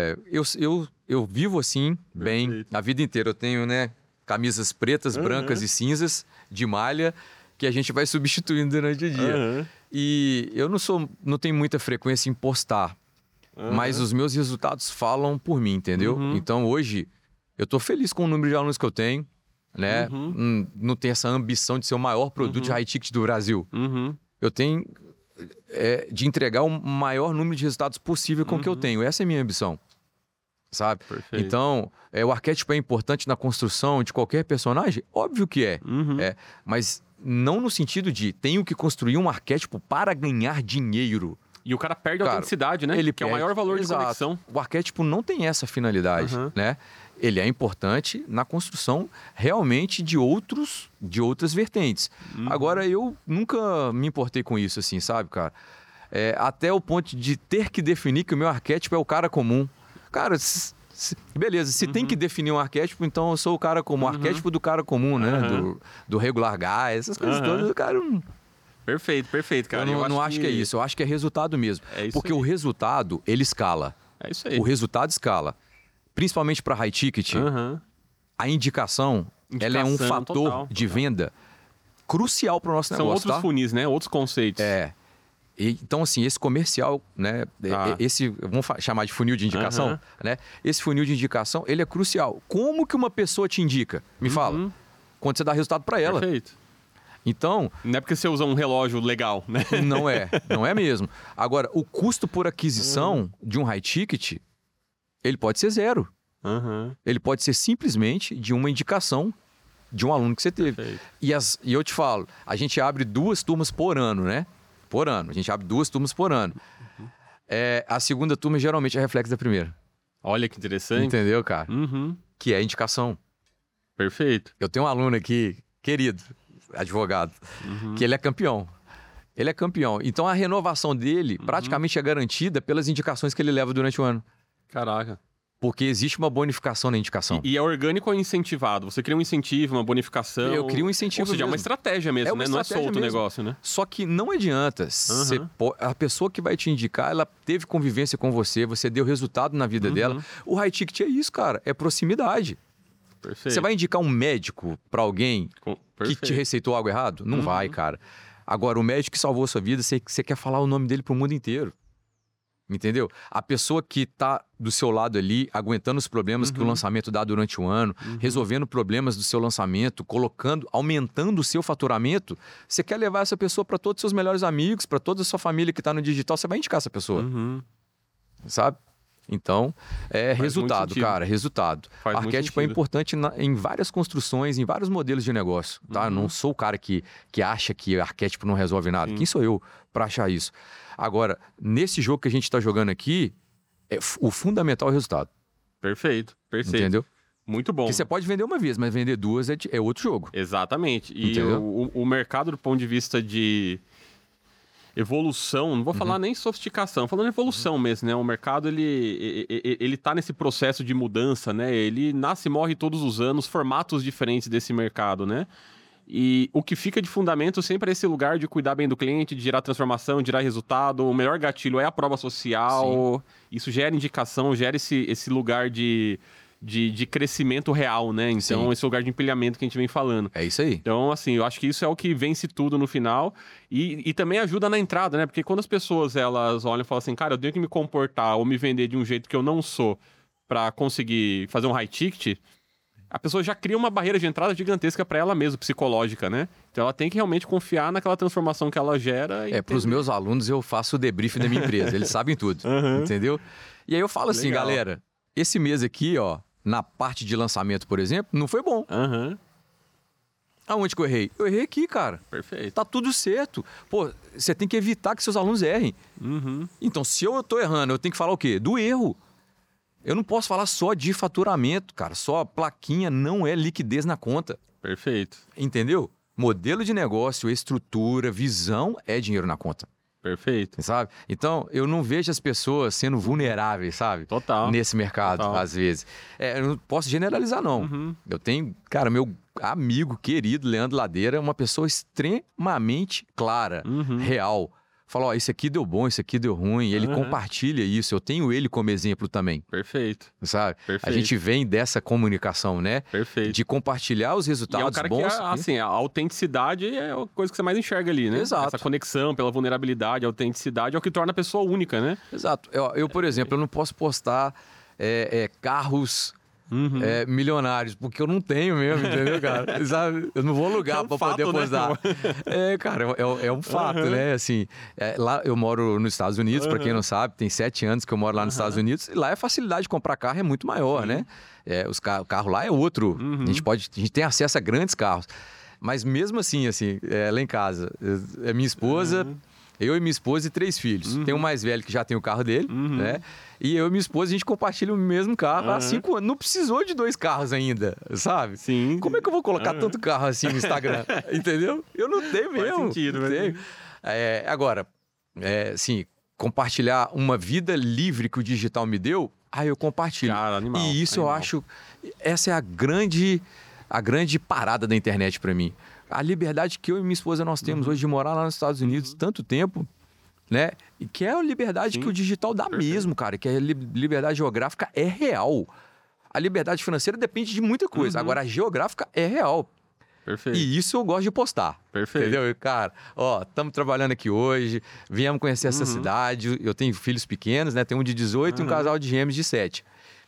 eu vivo assim, bem, a vida inteira. Eu tenho, né, camisas pretas, brancas e cinzas de malha que a gente vai substituindo durante o dia. E eu não tenho muita frequência em postar, mas os meus resultados falam por mim, entendeu? Então hoje eu tô feliz com o número de alunos que eu tenho, né? Não tenho essa ambição de ser o maior produto de high ticket do Brasil. Eu tenho de entregar o maior número de resultados possível com o que eu tenho. Essa é a minha ambição. sabe? Perfeito. Então, o arquétipo é importante na construção de qualquer personagem? Óbvio que é. Mas não no sentido de tenho que construir um arquétipo para ganhar dinheiro. E o cara perde a autenticidade, né? Ele que é o maior valor de conexão. O arquétipo não tem essa finalidade, né? Ele é importante na construção realmente de outras vertentes. Agora, eu nunca me importei com isso, assim, sabe, cara? Até o ponto de ter que definir que o meu arquétipo é o cara comum. Cara, beleza, se tem que definir um arquétipo, então eu sou o cara comum. O arquétipo do cara comum, né? Do regular guy, essas coisas todas, cara... Perfeito, cara. Eu não acho que é isso, eu acho que é resultado mesmo. Porque aí. o resultado, ele escala. É isso aí. O resultado escala. Principalmente para high ticket, a indicação, ela é um fator total. de venda crucial para o nosso negócio. São outros funis, né? Outros conceitos. Então, assim, esse comercial, né? Esse, vamos chamar de funil de indicação, né? Esse funil de indicação, ele é crucial. Como que uma pessoa te indica? Me fala. Quando você dá resultado para ela. Perfeito. Então... Não é porque você usa um relógio legal, né? Não é mesmo. Agora, o custo por aquisição de um high ticket, ele pode ser zero. Ele pode ser simplesmente de uma indicação de um aluno que você teve. E eu te falo, a gente abre 2 turmas por ano, né? Por ano. A gente abre 2 turmas por ano. A segunda turma geralmente é reflexo da primeira. Olha que interessante. Entendeu, cara? Que é indicação. Perfeito. Eu tenho um aluno aqui, querido, advogado, que ele é campeão. Ele é campeão. Então a renovação dele praticamente é garantida pelas indicações que ele leva durante o ano. Caraca. Porque existe uma bonificação na indicação. E é orgânico ou incentivado? Você cria um incentivo, uma bonificação? Eu crio um incentivo. Ou seja, é uma estratégia mesmo, né? Não é solto o negócio, né? Só que não adianta. A pessoa que vai te indicar, ela teve convivência com você, você deu resultado na vida dela. O high ticket é isso, cara. É proximidade. Perfeito. Você vai indicar um médico para alguém que te receitou algo errado? Não vai, cara. Agora, o médico que salvou a sua vida, você quer falar o nome dele pro mundo inteiro. Entendeu? A pessoa que tá do seu lado ali, aguentando os problemas que o lançamento dá durante o ano, resolvendo problemas do seu lançamento, aumentando o seu faturamento, você quer levar essa pessoa para todos os seus melhores amigos, para toda a sua família que tá no digital, você vai indicar essa pessoa. Sabe? Então, resultado, cara, resultado. Arquétipo é importante em várias construções, em vários modelos de negócio, tá? Eu não sou o cara que acha que arquétipo não resolve nada. Quem sou eu para achar isso? Agora, nesse jogo que a gente está jogando aqui, o fundamental é o resultado. Perfeito. Entendeu? Muito bom. Porque você pode vender uma vez, mas vender 2 é outro jogo. Exatamente. E o mercado, do ponto de vista de evolução, não vou falar nem sofisticação, falando evolução mesmo, né? O mercado, ele tá nesse processo de mudança, né? Ele nasce e morre todos os anos, formatos diferentes desse mercado, né? E o que fica de fundamento sempre é esse lugar de cuidar bem do cliente, de gerar transformação, de gerar resultado. O melhor gatilho é a prova social. Sim. Isso gera indicação, gera esse lugar de crescimento real, né? Então, esse lugar de empilhamento que a gente vem falando. É isso aí. Então, assim, eu acho que isso é o que vence tudo no final. E também ajuda na entrada, né? Porque quando as pessoas, elas olham e falam assim, cara, eu tenho que me comportar ou me vender de um jeito que eu não sou para conseguir fazer um high ticket, a pessoa já cria uma barreira de entrada gigantesca para ela mesma, psicológica, né? Então, ela tem que realmente confiar naquela transformação que ela gera. Para os meus alunos, eu faço o debrief da minha empresa. Eles sabem tudo, entendeu? E aí eu falo assim, galera, esse mês aqui, ó, na parte de lançamento, por exemplo, não foi bom. Aonde que eu errei? Eu errei aqui, cara. Perfeito. Tá tudo certo. Pô, você tem que evitar que seus alunos errem. Então, se eu tô errando, eu tenho que falar o quê? Do erro. Eu não posso falar só de faturamento, cara. Só a plaquinha não é liquidez na conta. Perfeito. Entendeu? Modelo de negócio, estrutura, visão é dinheiro na conta. Perfeito. Sabe? Então, eu não vejo as pessoas sendo vulneráveis, sabe? Total. Nesse mercado, às vezes. Eu não posso generalizar, não. Eu tenho, cara, meu amigo querido, Leandro Ladeira, é uma pessoa extremamente clara, real. Fala, ó, isso aqui deu bom, isso aqui deu ruim. Ele compartilha isso. Eu tenho ele como exemplo também. Perfeito. Sabe? Perfeito. A gente vem dessa comunicação, né? Perfeito. De compartilhar os resultados e é um cara bons. Que, assim, a autenticidade é a coisa que você mais enxerga ali, né? Exato. Essa conexão pela vulnerabilidade, a autenticidade é o que torna a pessoa única, né? Exato. Eu por exemplo, eu não posso postar carros milionários, porque eu não tenho mesmo, entendeu, cara? Sabe? Eu não vou alugar para poder posar. Né? Cara, é um fato, né? Assim, lá eu moro nos Estados Unidos, para quem não sabe, tem 7 anos que eu moro lá nos Estados Unidos, e lá a facilidade de comprar carro é muito maior, né? O carro lá é outro. A gente tem acesso a grandes carros. Mas mesmo assim, lá em casa, minha esposa... Eu e minha esposa e 3 filhos. Tem um mais velho que já tem o carro dele, né? E eu e minha esposa, a gente compartilha o mesmo carro há 5 anos. Não precisou de 2 carros ainda, sabe? Sim. Como é que eu vou colocar tanto carro assim no Instagram? Entendeu? Eu não tenho mesmo. Faz sentido, não tenho. Agora, assim, compartilhar uma vida livre que o digital me deu, eu compartilho. Cara, animal. E isso eu acho... Essa é a grande parada da internet para mim. A liberdade que eu e minha esposa nós temos hoje de morar lá nos Estados Unidos tanto tempo, né? E que é a liberdade que o digital dá mesmo, cara. Que a liberdade geográfica é real. A liberdade financeira depende de muita coisa. Agora, a geográfica é real. Perfeito. E isso eu gosto de postar. Perfeito. Entendeu? Cara, estamos trabalhando aqui hoje, viemos conhecer essa cidade. Eu tenho filhos pequenos, né? Tem um de 18 e um casal de gêmeos de 7.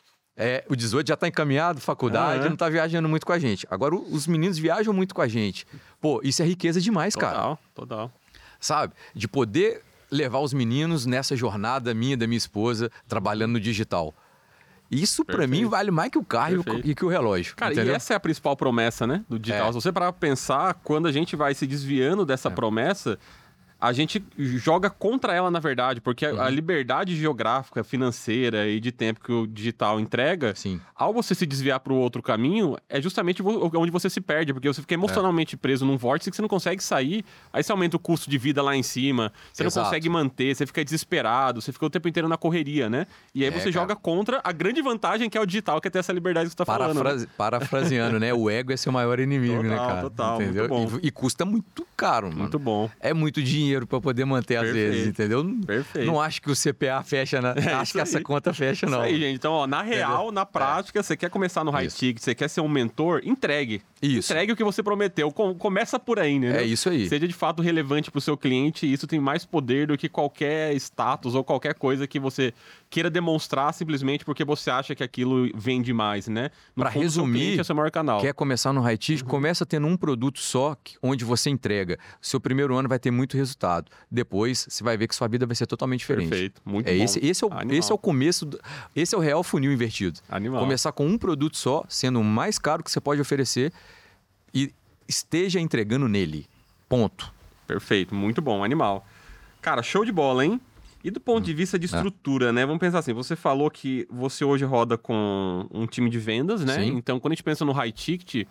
O 18 já está encaminhado, faculdade, não está viajando muito com a gente. Agora, os meninos viajam muito com a gente. Pô, isso é riqueza demais, cara. Total. Sabe? De poder levar os meninos nessa jornada minha e da minha esposa, trabalhando no digital. Isso, para mim, vale mais que o carro e que o relógio. Cara, entendeu? E essa é a principal promessa, né, do digital. Se você parar pra pensar, quando a gente vai se desviando dessa promessa... A gente joga contra ela, na verdade, porque a liberdade geográfica, financeira e de tempo que o digital entrega, ao você se desviar para o outro caminho, é justamente onde você se perde, porque você fica emocionalmente preso num vórtice que você não consegue sair, aí você aumenta o custo de vida lá em cima, você não consegue manter, você fica desesperado, você fica o tempo inteiro na correria, né? E aí você joga contra a grande vantagem que é o digital, que é ter essa liberdade que você tá falando. Parafraseando, né? O ego é seu maior inimigo, né, cara? Total, entendeu? Muito bom. E custa muito caro, mano. Muito bom. É muito dinheiro para poder manter às vezes, entendeu? Perfeito. Não acho que o CPA fecha, acho que essa conta fecha, não. Isso aí, gente. Então, na real, na prática, você quer começar no high ticket, você quer ser um mentor, entregue. Isso. Entregue o que você prometeu. Começa por aí, né? É isso aí. Seja de fato relevante para o seu cliente, e isso tem mais poder do que qualquer status ou qualquer coisa que você queira demonstrar simplesmente porque você acha que aquilo vende mais, né? Para resumir, é o seu maior canal. Quer começar no high ticket, começa tendo um produto só onde você entrega. Seu primeiro ano vai ter muito resultado. Depois, você vai ver que sua vida vai ser totalmente diferente. Perfeito. Muito bom. Esse é o começo, esse é o real funil invertido. Animal. Começar com um produto só, sendo o mais caro que você pode oferecer e esteja entregando nele. Ponto. Perfeito. Muito bom. Animal. Cara, show de bola, hein? E do ponto de vista de estrutura, né? Vamos pensar assim, você falou que você hoje roda com um time de vendas, né? Sim. Então, quando a gente pensa no high ticket,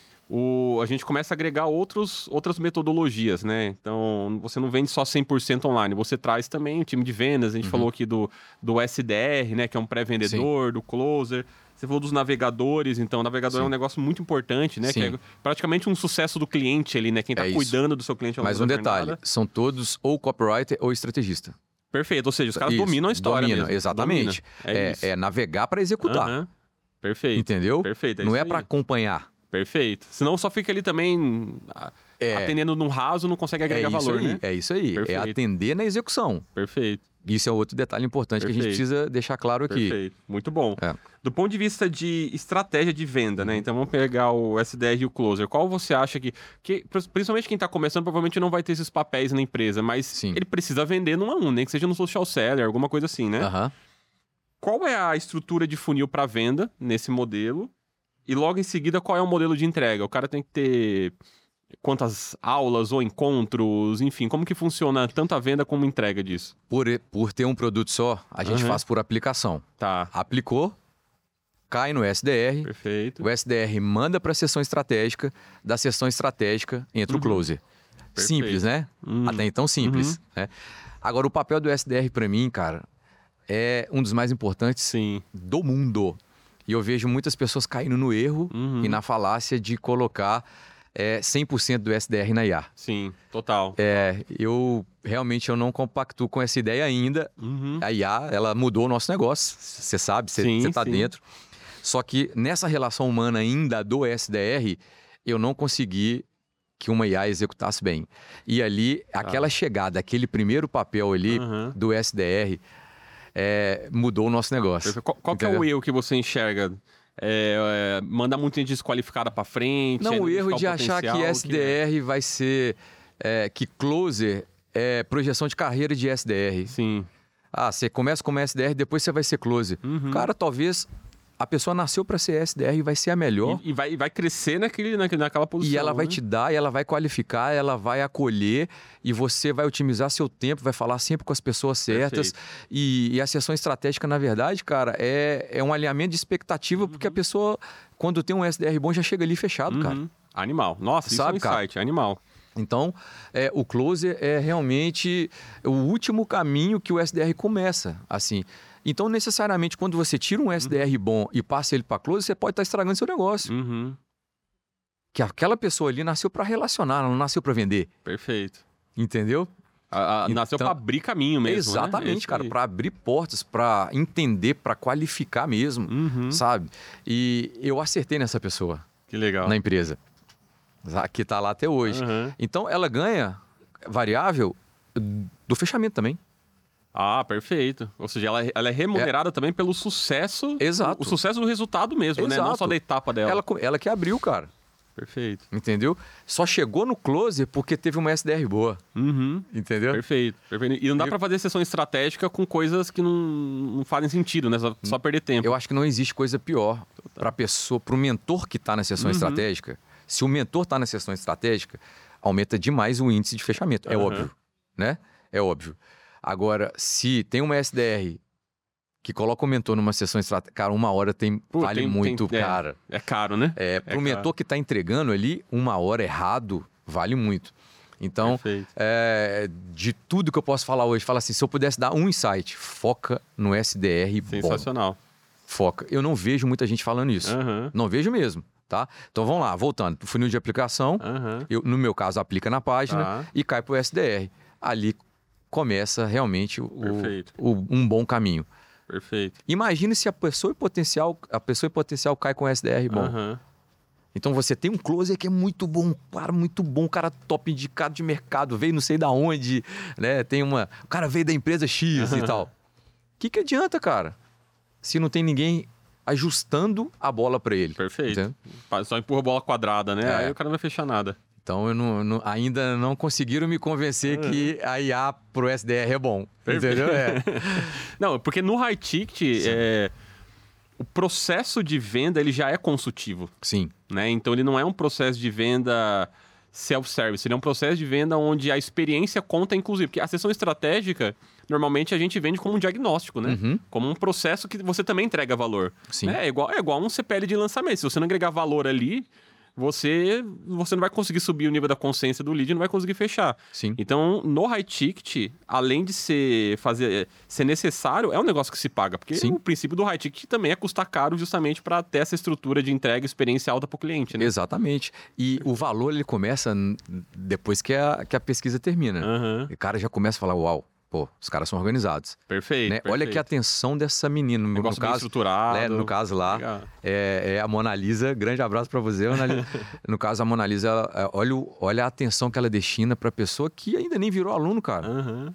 a gente começa a agregar outras metodologias, né? Então, você não vende só 100% online, você traz também o time de vendas, a gente falou aqui do SDR, né? Que é um pré-vendedor, do closer. Você falou dos navegadores, então o navegador é um negócio muito importante, né? Que é praticamente um sucesso do cliente ali, né? Quem está cuidando do seu cliente ao longo da jornada. Mas um detalhe, são todos ou copywriter ou estrategista. Perfeito, ou seja, os caras dominam a história mesmo. Exatamente. É navegar para executar. Perfeito. Entendeu? Perfeito. Não é para acompanhar. Perfeito. Senão só fica ali também atendendo num raso, não consegue agregar valor, né? É isso aí. Perfeito. É atender na execução. Perfeito. Isso é outro detalhe importante que a gente precisa deixar claro aqui. Perfeito. Muito bom. Do ponto de vista de estratégia de venda, né? Então vamos pegar o SDR e o Closer. Qual você acha que principalmente quem está começando, provavelmente não vai ter esses papéis na empresa, mas ele precisa vender num a um, nem que seja no social seller, alguma coisa assim, né? Qual é a estrutura de funil para venda nesse modelo? E logo em seguida, qual é o modelo de entrega? O cara tem que ter quantas aulas ou encontros, enfim, como que funciona tanto a venda como a entrega disso? Por ter um produto só, a gente faz por aplicação. Tá. Aplicou, cai no SDR. Perfeito. O SDR manda para a sessão estratégica, da sessão estratégica entra o closer. Perfeito. Simples, né? Até então simples. Né? Agora, o papel do SDR para mim, cara, é um dos mais importantes do mundo. E eu vejo muitas pessoas caindo no erro e na falácia de colocar 100% do SDR na IA. Sim, total. Eu realmente não compactuo com essa ideia ainda. A IA, ela mudou o nosso negócio. Você sabe, você está dentro. Só que nessa relação humana ainda do SDR, eu não consegui que uma IA executasse bem. E ali, aquela chegada, aquele primeiro papel ali do SDR... mudou o nosso negócio. Qual que é o erro que você enxerga manda muita gente desqualificada para frente. Não, o erro de achar que SDR vai ser... que closer é projeção de carreira de SDR. Sim. Você começa como SDR, depois você vai ser closer. Cara, talvez a pessoa nasceu para ser SDR e vai ser a melhor. E vai crescer naquela posição. E ela vai te dar, e ela vai qualificar, ela vai acolher, e você vai otimizar seu tempo, vai falar sempre com as pessoas certas. E a sessão estratégica, na verdade, cara, é um alinhamento de expectativa, porque a pessoa, quando tem um SDR bom, já chega ali fechado, cara. Animal. Nossa, sabe, isso é um insight, animal. Então, o closer é realmente o último caminho que o SDR começa, assim. Então, necessariamente, quando você tira um SDR bom e passa ele para closer, você pode estar estragando seu negócio. Que aquela pessoa ali nasceu para relacionar, ela não nasceu para vender. Perfeito. Entendeu? Nasceu para abrir caminho mesmo. Exatamente, cara, para abrir portas, para entender, para qualificar mesmo, sabe? E eu acertei nessa pessoa. Que legal. Na empresa. Que está lá até hoje. Então, ela ganha variável do fechamento também. Perfeito. Ou seja, ela é remunerada também pelo sucesso. Exato. O sucesso do resultado mesmo, né? Não só da etapa dela. Ela que abriu, cara. Perfeito. Entendeu? Só chegou no closer porque teve uma SDR boa. Entendeu? Perfeito. E não dá para fazer sessão estratégica com coisas que não fazem sentido, né? Só perder tempo. Eu acho que não existe coisa pior para o mentor que está na sessão estratégica. Se o mentor está na sessão estratégica, aumenta demais o índice de fechamento. É óbvio, né? É óbvio. Agora, se tem uma SDR que coloca o mentor numa sessão estratégica, cara, 1 hora vale muito, cara. É caro, né? Para o mentor que está entregando ali, 1 hora errado, vale muito. Então, de tudo que eu posso falar hoje, fala assim, se eu pudesse dar um insight, foca no SDR bom. Sensacional. Foca. Eu não vejo muita gente falando isso. Não vejo mesmo. Tá? Então vamos lá, voltando. O funil de aplicação, no meu caso, aplica na página e cai para o SDR. Ali começa realmente um bom caminho. Perfeito. Imagine se a pessoa em potencial cai com SDR bom. Então você tem um closer que é muito bom, cara top indicado de mercado, veio não sei da onde, né? O cara veio da empresa X e tal. O que adianta, cara? Se não tem ninguém ajustando a bola para ele. Perfeito. Entendeu? Só empurra a bola quadrada, né? Aí o cara não vai fechar nada. Então, ainda não conseguiram me convencer que a IA pro SDR é bom. Perfeito. Entendeu? Não, porque no high ticket, o processo de venda ele já é consultivo. Sim. Né? Então, ele não é um processo de venda self-service. Ele é um processo de venda onde a experiência conta, inclusive. Porque a sessão estratégica, normalmente, a gente vende como um diagnóstico, né? Como um processo que você também entrega valor. Sim. É igual um CPL de lançamento. Se você não agregar valor ali, você não vai conseguir subir o nível da consciência do lead e não vai conseguir fechar. Sim. Então, no high ticket, além de ser necessário, é um negócio que se paga. Porque o princípio do high ticket também é custar caro justamente para ter essa estrutura de entrega e experiência alta para o cliente, né? Exatamente. E o valor, ele começa depois que a pesquisa termina. O cara já começa a falar, uau, pô, os caras são organizados. Perfeito, né? perfeito. Olha que atenção dessa menina. No caso, estruturado. No caso lá, é a Mona Lisa. Grande abraço para você, Mona Lisa. No caso, a Mona Lisa, olha a atenção que ela destina para a pessoa que ainda nem virou aluno, cara.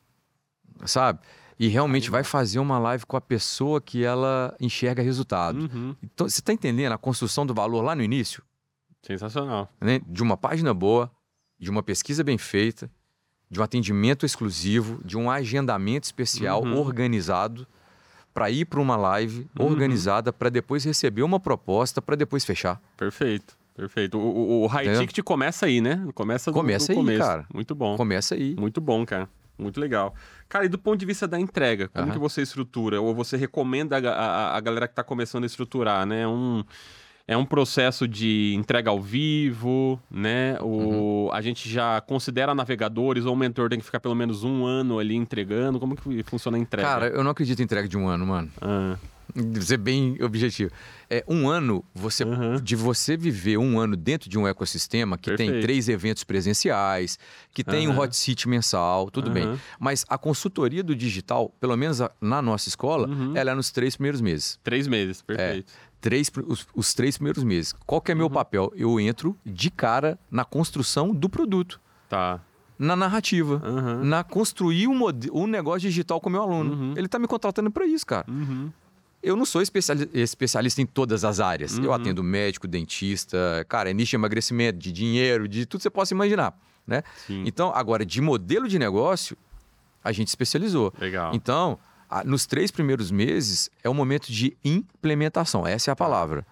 Sabe? E realmente vai fazer uma live com a pessoa que ela enxerga resultado. Então, você está entendendo a construção do valor lá no início? Sensacional. Né? De uma página boa, de uma pesquisa bem feita, de um atendimento exclusivo, de um agendamento especial organizado para ir para uma live organizada para depois receber uma proposta para depois fechar. Perfeito, perfeito. O high ticket começa aí, né? Começa aí, começo. Cara. Muito bom. Começa aí. Muito bom, cara. Muito legal. Cara, e do ponto de vista da entrega, como que você estrutura? Ou você recomenda a galera que está começando a estruturar, né? É um processo de entrega ao vivo, né? A gente já considera navegadores ou o mentor tem que ficar pelo menos 1 ano ali entregando? Como que funciona a entrega? Cara, eu não acredito em entrega de 1 ano, mano. Vou ser bem objetivo. 1 ano, de você viver 1 ano dentro de um ecossistema que tem 3 eventos presenciais, que tem um hot seat mensal, tudo bem. Mas a consultoria do digital, pelo menos na nossa escola, ela é nos 3 primeiros meses. 3 meses, perfeito. Os 3 primeiros meses. Qual que é meu papel? Eu entro de cara na construção do produto. Tá. Na narrativa. Na construir um negócio digital com o meu aluno. Ele tá me contratando para isso, cara. eu não sou especialista em todas as áreas. Eu atendo médico, dentista, cara, é nicho de emagrecimento, de dinheiro, de tudo que você possa imaginar, né? Sim. Então, agora, de modelo de negócio, a gente especializou. Legal. Então, nos 3 primeiros meses, é o momento de implementação. Essa é a palavra.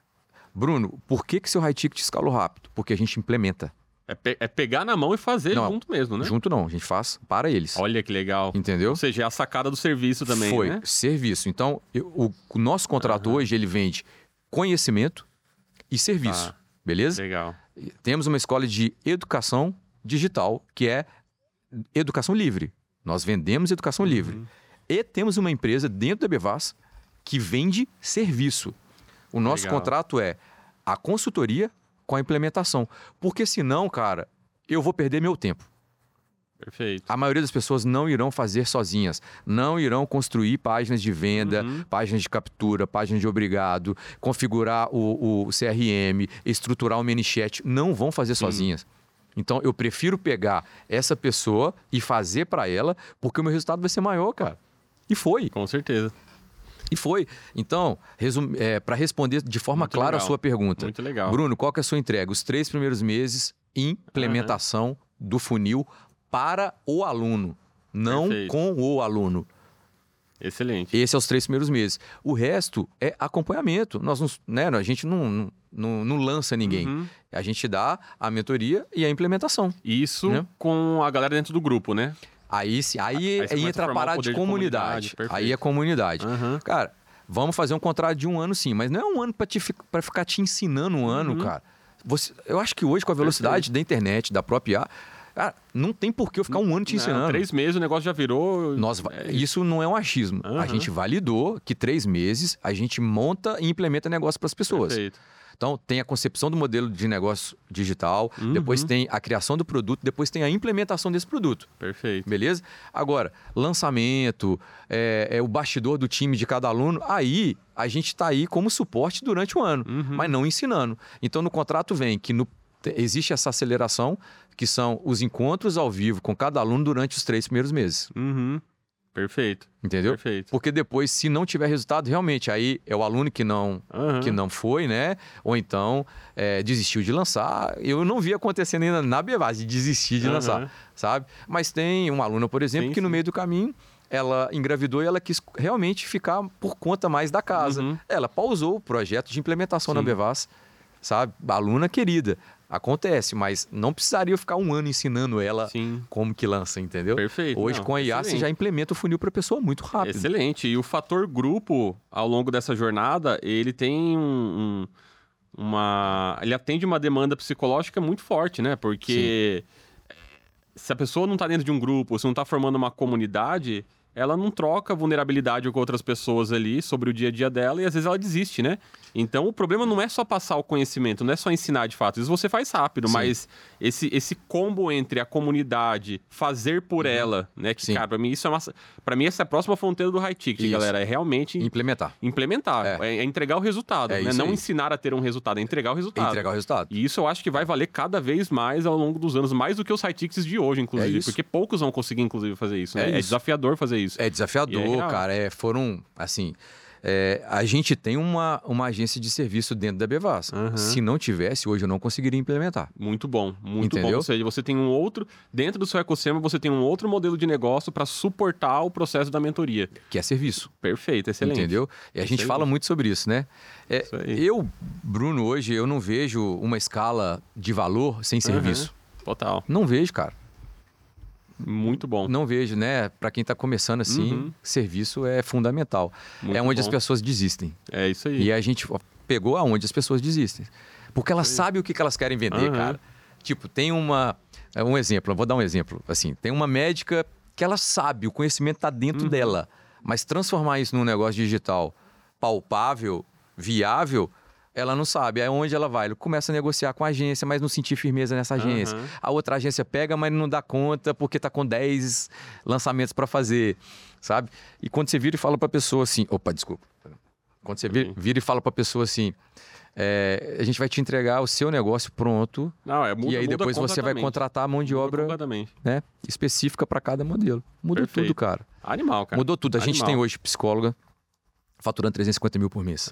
Bruno, por que seu high ticket escalou rápido? Porque a gente implementa. É pegar na mão e fazer Não, junto mesmo, né? Junto não, a gente faz para eles. Olha que legal. Entendeu? Ou seja, é a sacada do serviço também, Foi, né? serviço. Então, o nosso contrato hoje, ele vende conhecimento e serviço. Tá. Beleza? Legal. Temos uma escola de educação digital, que é educação livre. Nós vendemos educação livre. E temos uma empresa dentro da Bevas que vende serviço. O nosso Legal. contrato é a consultoria com a implementação. Porque senão, cara, eu vou perder meu tempo. Perfeito. A maioria das pessoas não irão fazer sozinhas. Não irão construir páginas de venda, páginas de captura, páginas de obrigado, configurar o CRM, estruturar o ManyChat. Não vão fazer sozinhas. Então, eu prefiro pegar essa pessoa e fazer para ela, porque o meu resultado vai ser maior, cara. E foi. Com certeza. E foi. Então, para responder de forma Muito clara legal. a sua pergunta. Muito legal. Bruno, qual que é a sua entrega? Os 3 primeiros meses, implementação do funil para o aluno, não Perfeito. com o aluno. Excelente. Esse é os 3 primeiros meses. O resto é acompanhamento. A gente não lança ninguém. A gente dá a mentoria e a implementação. Isso Né? com a galera dentro do grupo, né? Aí você começa entra a a formar o parada poder de de comunidade, comunidade. perfeito. Aí é comunidade. Cara, vamos fazer um contrato de 1 ano sim, mas não é 1 ano para ficar te ensinando 1 ano, cara. Eu acho que hoje, com a velocidade da internet, da própria IA, cara, não tem por que eu ficar 1 ano te ensinando. 3 meses o negócio já virou... Isso não é um achismo. A gente validou que 3 meses a gente monta e implementa negócio para as pessoas. Perfeito. Então, tem a concepção do modelo de negócio digital, depois tem a criação do produto, depois tem a implementação desse produto. Perfeito. Beleza? Agora, lançamento, o bastidor do time de cada aluno, aí a gente está aí como suporte durante o ano, mas não ensinando. Então, no contrato vem que existe essa aceleração, que são os encontros ao vivo com cada aluno durante os 3 primeiros meses. Perfeito. Entendeu? Perfeito. Porque depois, se não tiver resultado, realmente, aí é o aluno que não foi, né? Ou então desistiu de lançar. Eu não vi acontecendo ainda na Bevas de desistir de lançar, sabe? Mas tem uma aluna, por exemplo, que no meio do caminho, ela engravidou e ela quis realmente ficar por conta mais da casa. Ela pausou o projeto de implementação na Bevas, sabe? Aluna querida. Acontece, mas não precisaria eu ficar 1 ano ensinando ela como que lança, entendeu? Perfeito. Hoje, com a IA, você já implementa o funil para a pessoa muito rápido. Excelente. E o fator grupo, ao longo dessa jornada, ele tem ele atende uma demanda psicológica muito forte, né? Porque se a pessoa não está dentro de um grupo, se não está formando uma comunidade, ela não troca vulnerabilidade com outras pessoas ali sobre o dia a dia dela e às vezes ela desiste, né? Então o problema não é só passar o conhecimento, não é só ensinar de fato. Isso você faz rápido, mas esse combo entre a comunidade, fazer por ela, né? Que, cara, pra mim essa é a próxima fronteira do high ticket, galera. É realmente implementar. É entregar o resultado, né? Não ensinar a ter um resultado, é entregar o resultado. E isso eu acho que vai valer cada vez mais ao longo dos anos, mais do que os high tickets de hoje, inclusive. Porque poucos vão conseguir, inclusive, fazer isso, né? É desafiador fazer isso. É desafiador, cara. Foram, assim... a gente tem uma agência de serviço dentro da Bevas. Se não tivesse, hoje eu não conseguiria implementar. Muito bom, muito Entendeu? bom. Ou seja, você tem um outro... Dentro do seu ecossistema, você tem um outro modelo de negócio para suportar o processo da mentoria. Que é serviço. Perfeito, excelente. Entendeu? E a gente fala muito sobre isso, né? Bruno, hoje, eu não vejo uma escala de valor sem serviço. Total. Não vejo, cara. Muito bom. Não vejo, né? Para quem está começando assim, serviço é fundamental. Muito onde as bom. pessoas desistem. É isso aí. E a gente pegou aonde as pessoas desistem. Porque elas sabem o que elas querem vender, cara. Tipo, tem um exemplo, eu vou dar um exemplo. Assim, tem uma médica que ela sabe, o conhecimento está dentro dela. Mas transformar isso num negócio digital palpável, viável, ela não sabe. É onde ela vai. Ela começa a negociar com a agência, mas não sentir firmeza nessa agência. A outra agência pega, mas não dá conta porque tá com 10 lançamentos para fazer, sabe? E quando você vira e fala para a pessoa assim... Opa, desculpa. Quando você vira e fala para a pessoa assim... a gente vai te entregar o seu negócio pronto. E aí depois você vai contratar a mão de obra, né, específica para cada modelo. Muda tudo, cara. Animal, cara. Mudou tudo. A gente tem hoje psicóloga, faturando 350 mil por mês.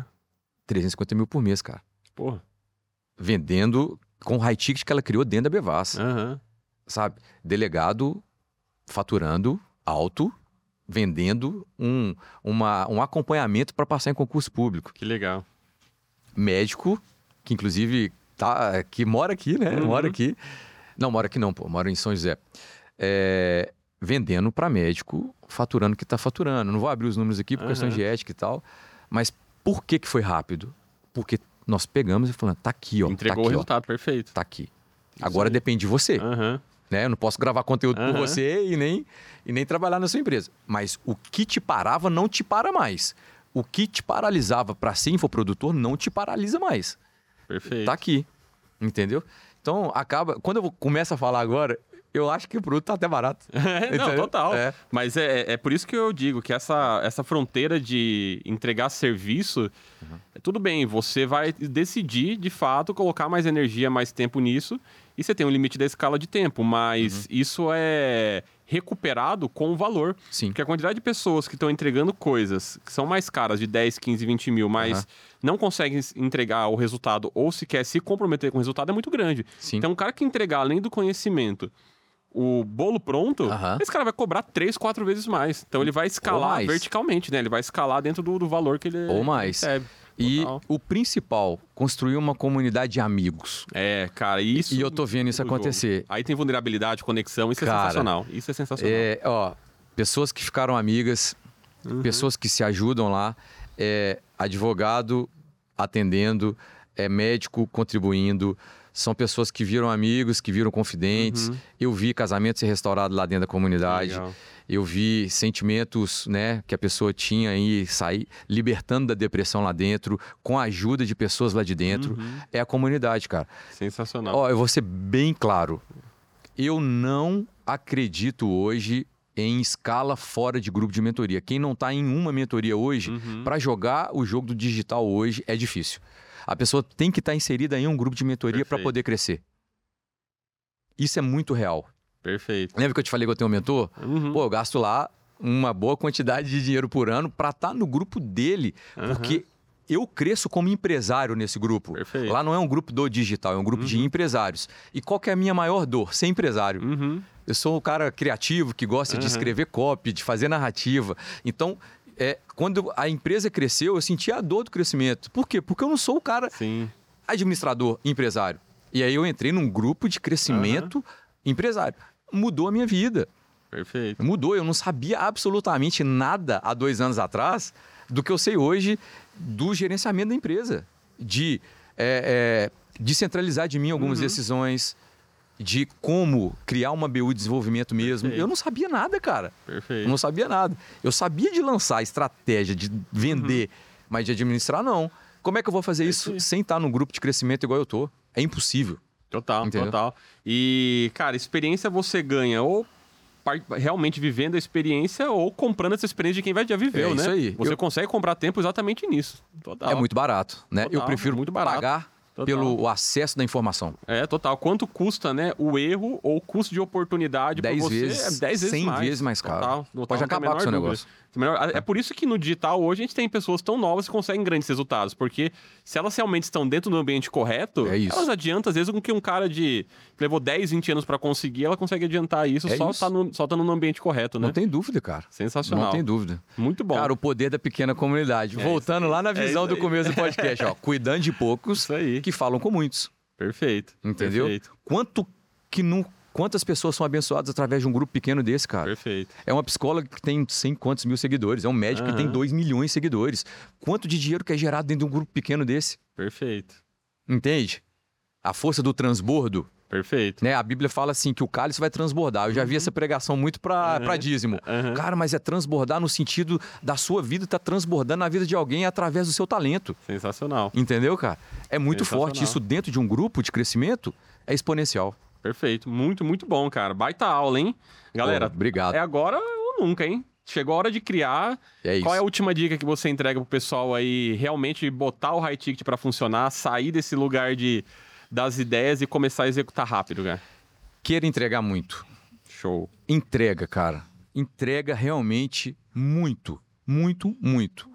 350 mil por mês, cara. Porra. Vendendo com o high ticket que ela criou dentro da Bevas. Sabe? Delegado faturando alto, vendendo um acompanhamento para passar em concurso público. Que legal. Médico, que inclusive que mora aqui, né? Mora aqui. Não, mora aqui não, pô. Mora em São José. Vendendo para médico, faturando o que está faturando. Não vou abrir os números aqui por questão de ética e tal. Mas por que foi rápido? Porque nós pegamos e falamos, tá aqui, ó. Entregou tá aqui, o resultado, ó, perfeito. Tá aqui. Agora depende de você. Né? Eu não posso gravar conteúdo por você e nem trabalhar na sua empresa. Mas o que te parava não te para mais. O que te paralisava para ser infoprodutor não te paralisa mais. Perfeito. Tá aqui. Entendeu? Então, quando eu começo a falar agora, eu acho que o produto tá até barato. Não, total. Mas é por isso que eu digo que essa fronteira de entregar serviço, tudo bem, você vai decidir, de fato, colocar mais energia, mais tempo nisso, e você tem um limite da escala de tempo, mas isso é recuperado com o valor. Sim. Porque a quantidade de pessoas que estão entregando coisas que são mais caras, de 10, 15, 20 mil, mas não conseguem entregar o resultado ou sequer se comprometer com o resultado é muito grande. Sim. Então, o cara que entregar, além do conhecimento, o bolo pronto, esse cara vai cobrar 3, 4 vezes mais. Então, ele vai escalar verticalmente, né? Ele vai escalar dentro do valor que ele recebe. E o principal, construir uma comunidade de amigos. Cara, isso... E eu tô vendo isso acontecer. Aí tem vulnerabilidade, conexão, isso é sensacional. Isso é sensacional. Pessoas que ficaram amigas, pessoas que se ajudam lá, advogado atendendo, médico contribuindo, são pessoas que viram amigos, que viram confidentes. Eu vi casamentos ser restaurados lá dentro da comunidade. Legal. Eu vi sentimentos, né, que a pessoa tinha aí, sair libertando da depressão lá dentro, com a ajuda de pessoas lá de dentro. É a comunidade, cara. Sensacional. Eu vou ser bem claro. Eu não acredito hoje em escala fora de grupo de mentoria. Quem não está em uma mentoria hoje, para jogar o jogo do digital hoje, é difícil. A pessoa tem que estar inserida em um grupo de mentoria para poder crescer. Isso é muito real. Perfeito. Lembra que eu te falei que eu tenho um mentor? Pô, eu gasto lá uma boa quantidade de dinheiro por ano para estar no grupo dele, porque eu cresço como empresário nesse grupo. Perfeito. Lá não é um grupo do digital, é um grupo de empresários. E qual que é a minha maior dor? Ser empresário. Eu sou um cara criativo que gosta de escrever copy, de fazer narrativa. Então, quando a empresa cresceu, eu senti a dor do crescimento. Por quê? Porque eu não sou o cara administrador, empresário. E aí eu entrei num grupo de crescimento empresário. Mudou a minha vida. Perfeito. Mudou. Eu não sabia absolutamente nada há 2 anos atrás do que eu sei hoje do gerenciamento da empresa. De descentralizar de mim algumas decisões, de como criar uma BU de desenvolvimento mesmo. Perfeito. Eu não sabia nada, cara. Perfeito. Eu não sabia nada. Eu sabia de lançar estratégia, de vender, mas de administrar, não. Como é que eu vou fazer isso sem estar num grupo de crescimento igual eu tô? É impossível. Total, Entendeu? total. E, cara, experiência você ganha ou realmente vivendo a experiência ou comprando essa experiência de quem já viveu, né? Isso aí. Você consegue comprar tempo exatamente nisso. Total. É muito barato, né? Total, Eu prefiro muito barato. pagar pelo acesso da informação. Total. Quanto custa, né, o erro ou o custo de oportunidade para você? 10 vezes 100 mais. vezes mais caro. Total, Pode acabar com o seu negócio. É por isso que no digital hoje a gente tem pessoas tão novas que conseguem grandes resultados, porque se elas realmente estão dentro do ambiente correto, elas adiantam às vezes com que um cara que levou 10, 20 anos para conseguir, ela consegue adiantar isso só tá no ambiente correto, né? Não tem dúvida, cara. Sensacional. Não tem dúvida. Muito bom. Cara, o poder da pequena comunidade. Voltando lá na visão do começo do podcast, ó, cuidando de poucos que falam com muitos. Perfeito. Entendeu? Perfeito. Quantas pessoas são abençoadas através de um grupo pequeno desse, cara? Perfeito. É uma psicóloga que tem 100 quantos mil seguidores. É um médico que tem 2 milhões de seguidores. Quanto de dinheiro que é gerado dentro de um grupo pequeno desse? Perfeito. Entende? A força do transbordo. Perfeito. Né? A Bíblia fala assim que o cálice vai transbordar. Eu já vi essa pregação muito pra dízimo. Cara, mas é transbordar no sentido da sua vida tá transbordando na vida de alguém através do seu talento. Sensacional. Entendeu, cara? É muito forte. Isso dentro de um grupo de crescimento é exponencial. Perfeito. Muito, muito bom, cara. Baita aula, hein? Galera, obrigado. É agora ou nunca, hein? Chegou a hora de criar. Qual é a última dica que você entrega pro pessoal aí realmente botar o high ticket para funcionar, sair desse lugar das ideias e começar a executar rápido, cara? Queira entregar muito. Show. Entrega, cara. Entrega realmente muito, muito, muito.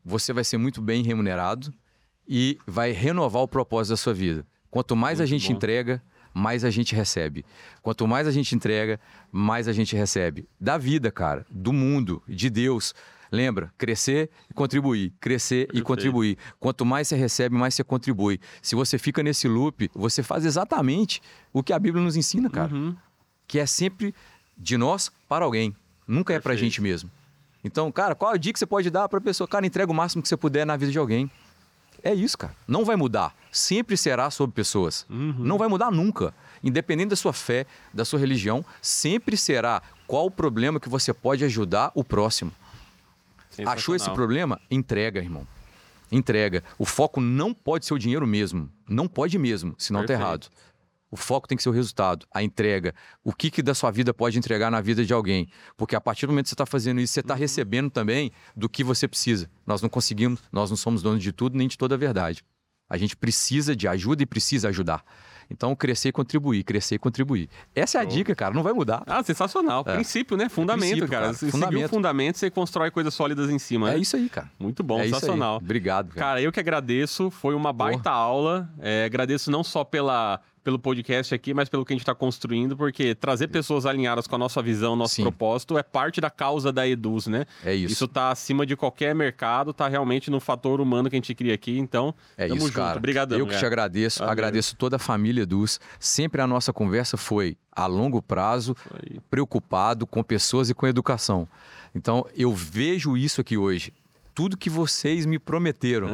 você vai ser muito bem remunerado e vai renovar o propósito da sua vida. Quanto mais a gente entrega, mais a gente recebe. Quanto mais a gente entrega, mais a gente recebe. Da vida, cara, do mundo, de Deus. Lembra? Crescer e contribuir. Crescer e contribuir. Quanto mais você recebe, mais você contribui. Se você fica nesse loop, você faz exatamente o que a Bíblia nos ensina, cara. Que é sempre de nós para alguém. Nunca é pra gente mesmo. Então, cara, qual a dica que você pode dar pra pessoa? Cara, entrega o máximo que você puder na vida de alguém. É isso, cara. Não vai mudar. Sempre será sobre pessoas. Não vai mudar nunca. Independente da sua fé, da sua religião, sempre será qual o problema que você pode ajudar o próximo. Achou esse problema? Entrega, irmão. Entrega. O foco não pode ser o dinheiro mesmo. Não pode mesmo, senão tá errado. O foco tem que ser o resultado, a entrega. O que da sua vida pode entregar na vida de alguém? Porque a partir do momento que você está fazendo isso, você está recebendo também do que você precisa. Nós não conseguimos, nós não somos donos de tudo nem de toda a verdade. A gente precisa de ajuda e precisa ajudar. Então, crescer e contribuir, crescer e contribuir. Essa é a dica, cara, não vai mudar. Sensacional. Princípio, né? Fundamento, cara. Você seguir o fundamento, você constrói coisas sólidas em cima. É isso aí, cara. Muito bom, sensacional. Obrigado, cara. Eu que agradeço, foi uma baita aula. Agradeço não só pelo podcast aqui, mas pelo que a gente está construindo, porque trazer pessoas alinhadas com a nossa visão, nosso propósito, é parte da causa da Eduz, né? É isso. Isso está acima de qualquer mercado, está realmente no fator humano que a gente cria aqui, então, tamo junto. Cara. Obrigadão, eu que te agradeço, agradeço toda a família Eduz. Sempre a nossa conversa foi a longo prazo, preocupado com pessoas e com educação. Então, eu vejo isso aqui hoje. Tudo que vocês me prometeram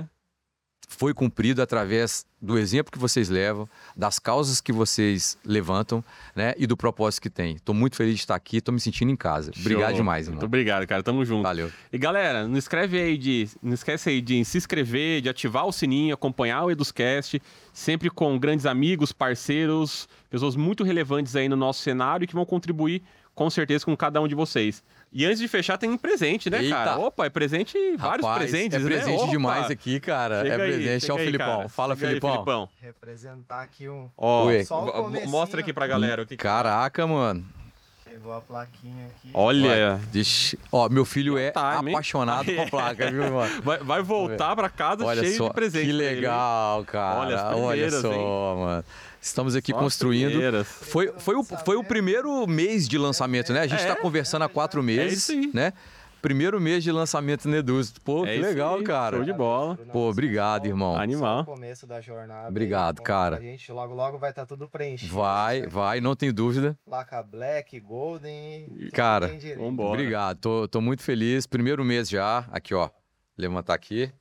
foi cumprido através do exemplo que vocês levam, das causas que vocês levantam, né? E do propósito que tem. Estou muito feliz de estar aqui, estou me sentindo em casa. Obrigado demais, irmão. Muito obrigado, cara. Tamo junto. Valeu. E galera, não esquece aí de se inscrever, de ativar o sininho, acompanhar o Eduzcast, sempre com grandes amigos, parceiros, pessoas muito relevantes aí no nosso cenário e que vão contribuir com certeza com cada um de vocês. E antes de fechar, tem um presente, né, cara? Opa, é presente, vários presentes, é presente demais aqui, cara. Chega presente. Ó, o Filipão. Cara. Fala, Filipão. Representar aqui só o comecinho. Mostra aqui pra galera. Caraca, mano. Chegou a plaquinha aqui. Olha. Meu filho é apaixonado com a placa, viu, mano? Vai voltar pra casa cheio de presente. Que legal, cara. Olha só, mano. Estamos aqui construindo. Foi o primeiro mês de lançamento, né? A gente está conversando há 4 meses, né? Primeiro mês de lançamento no Eduz. Pô, que legal, cara. Show de bola. Pô, obrigado, irmão. Animal. No começo da jornada. Obrigado, cara. A gente logo vai estar tudo preenchido. Vai, não tenho dúvida. Placa Black, Golden. Cara, vambora. Obrigado. Tô muito feliz. Primeiro mês já. Aqui, ó. Levantar aqui.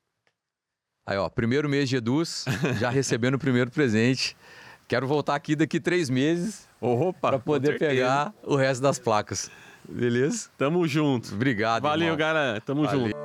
Aí, ó. Primeiro mês de Eduz. Já recebendo o primeiro presente. Quero voltar aqui daqui 3 meses. Para poder pegar o resto das placas. Beleza? Tamo junto. Obrigado, Valeu, irmão. galera. Tamo junto.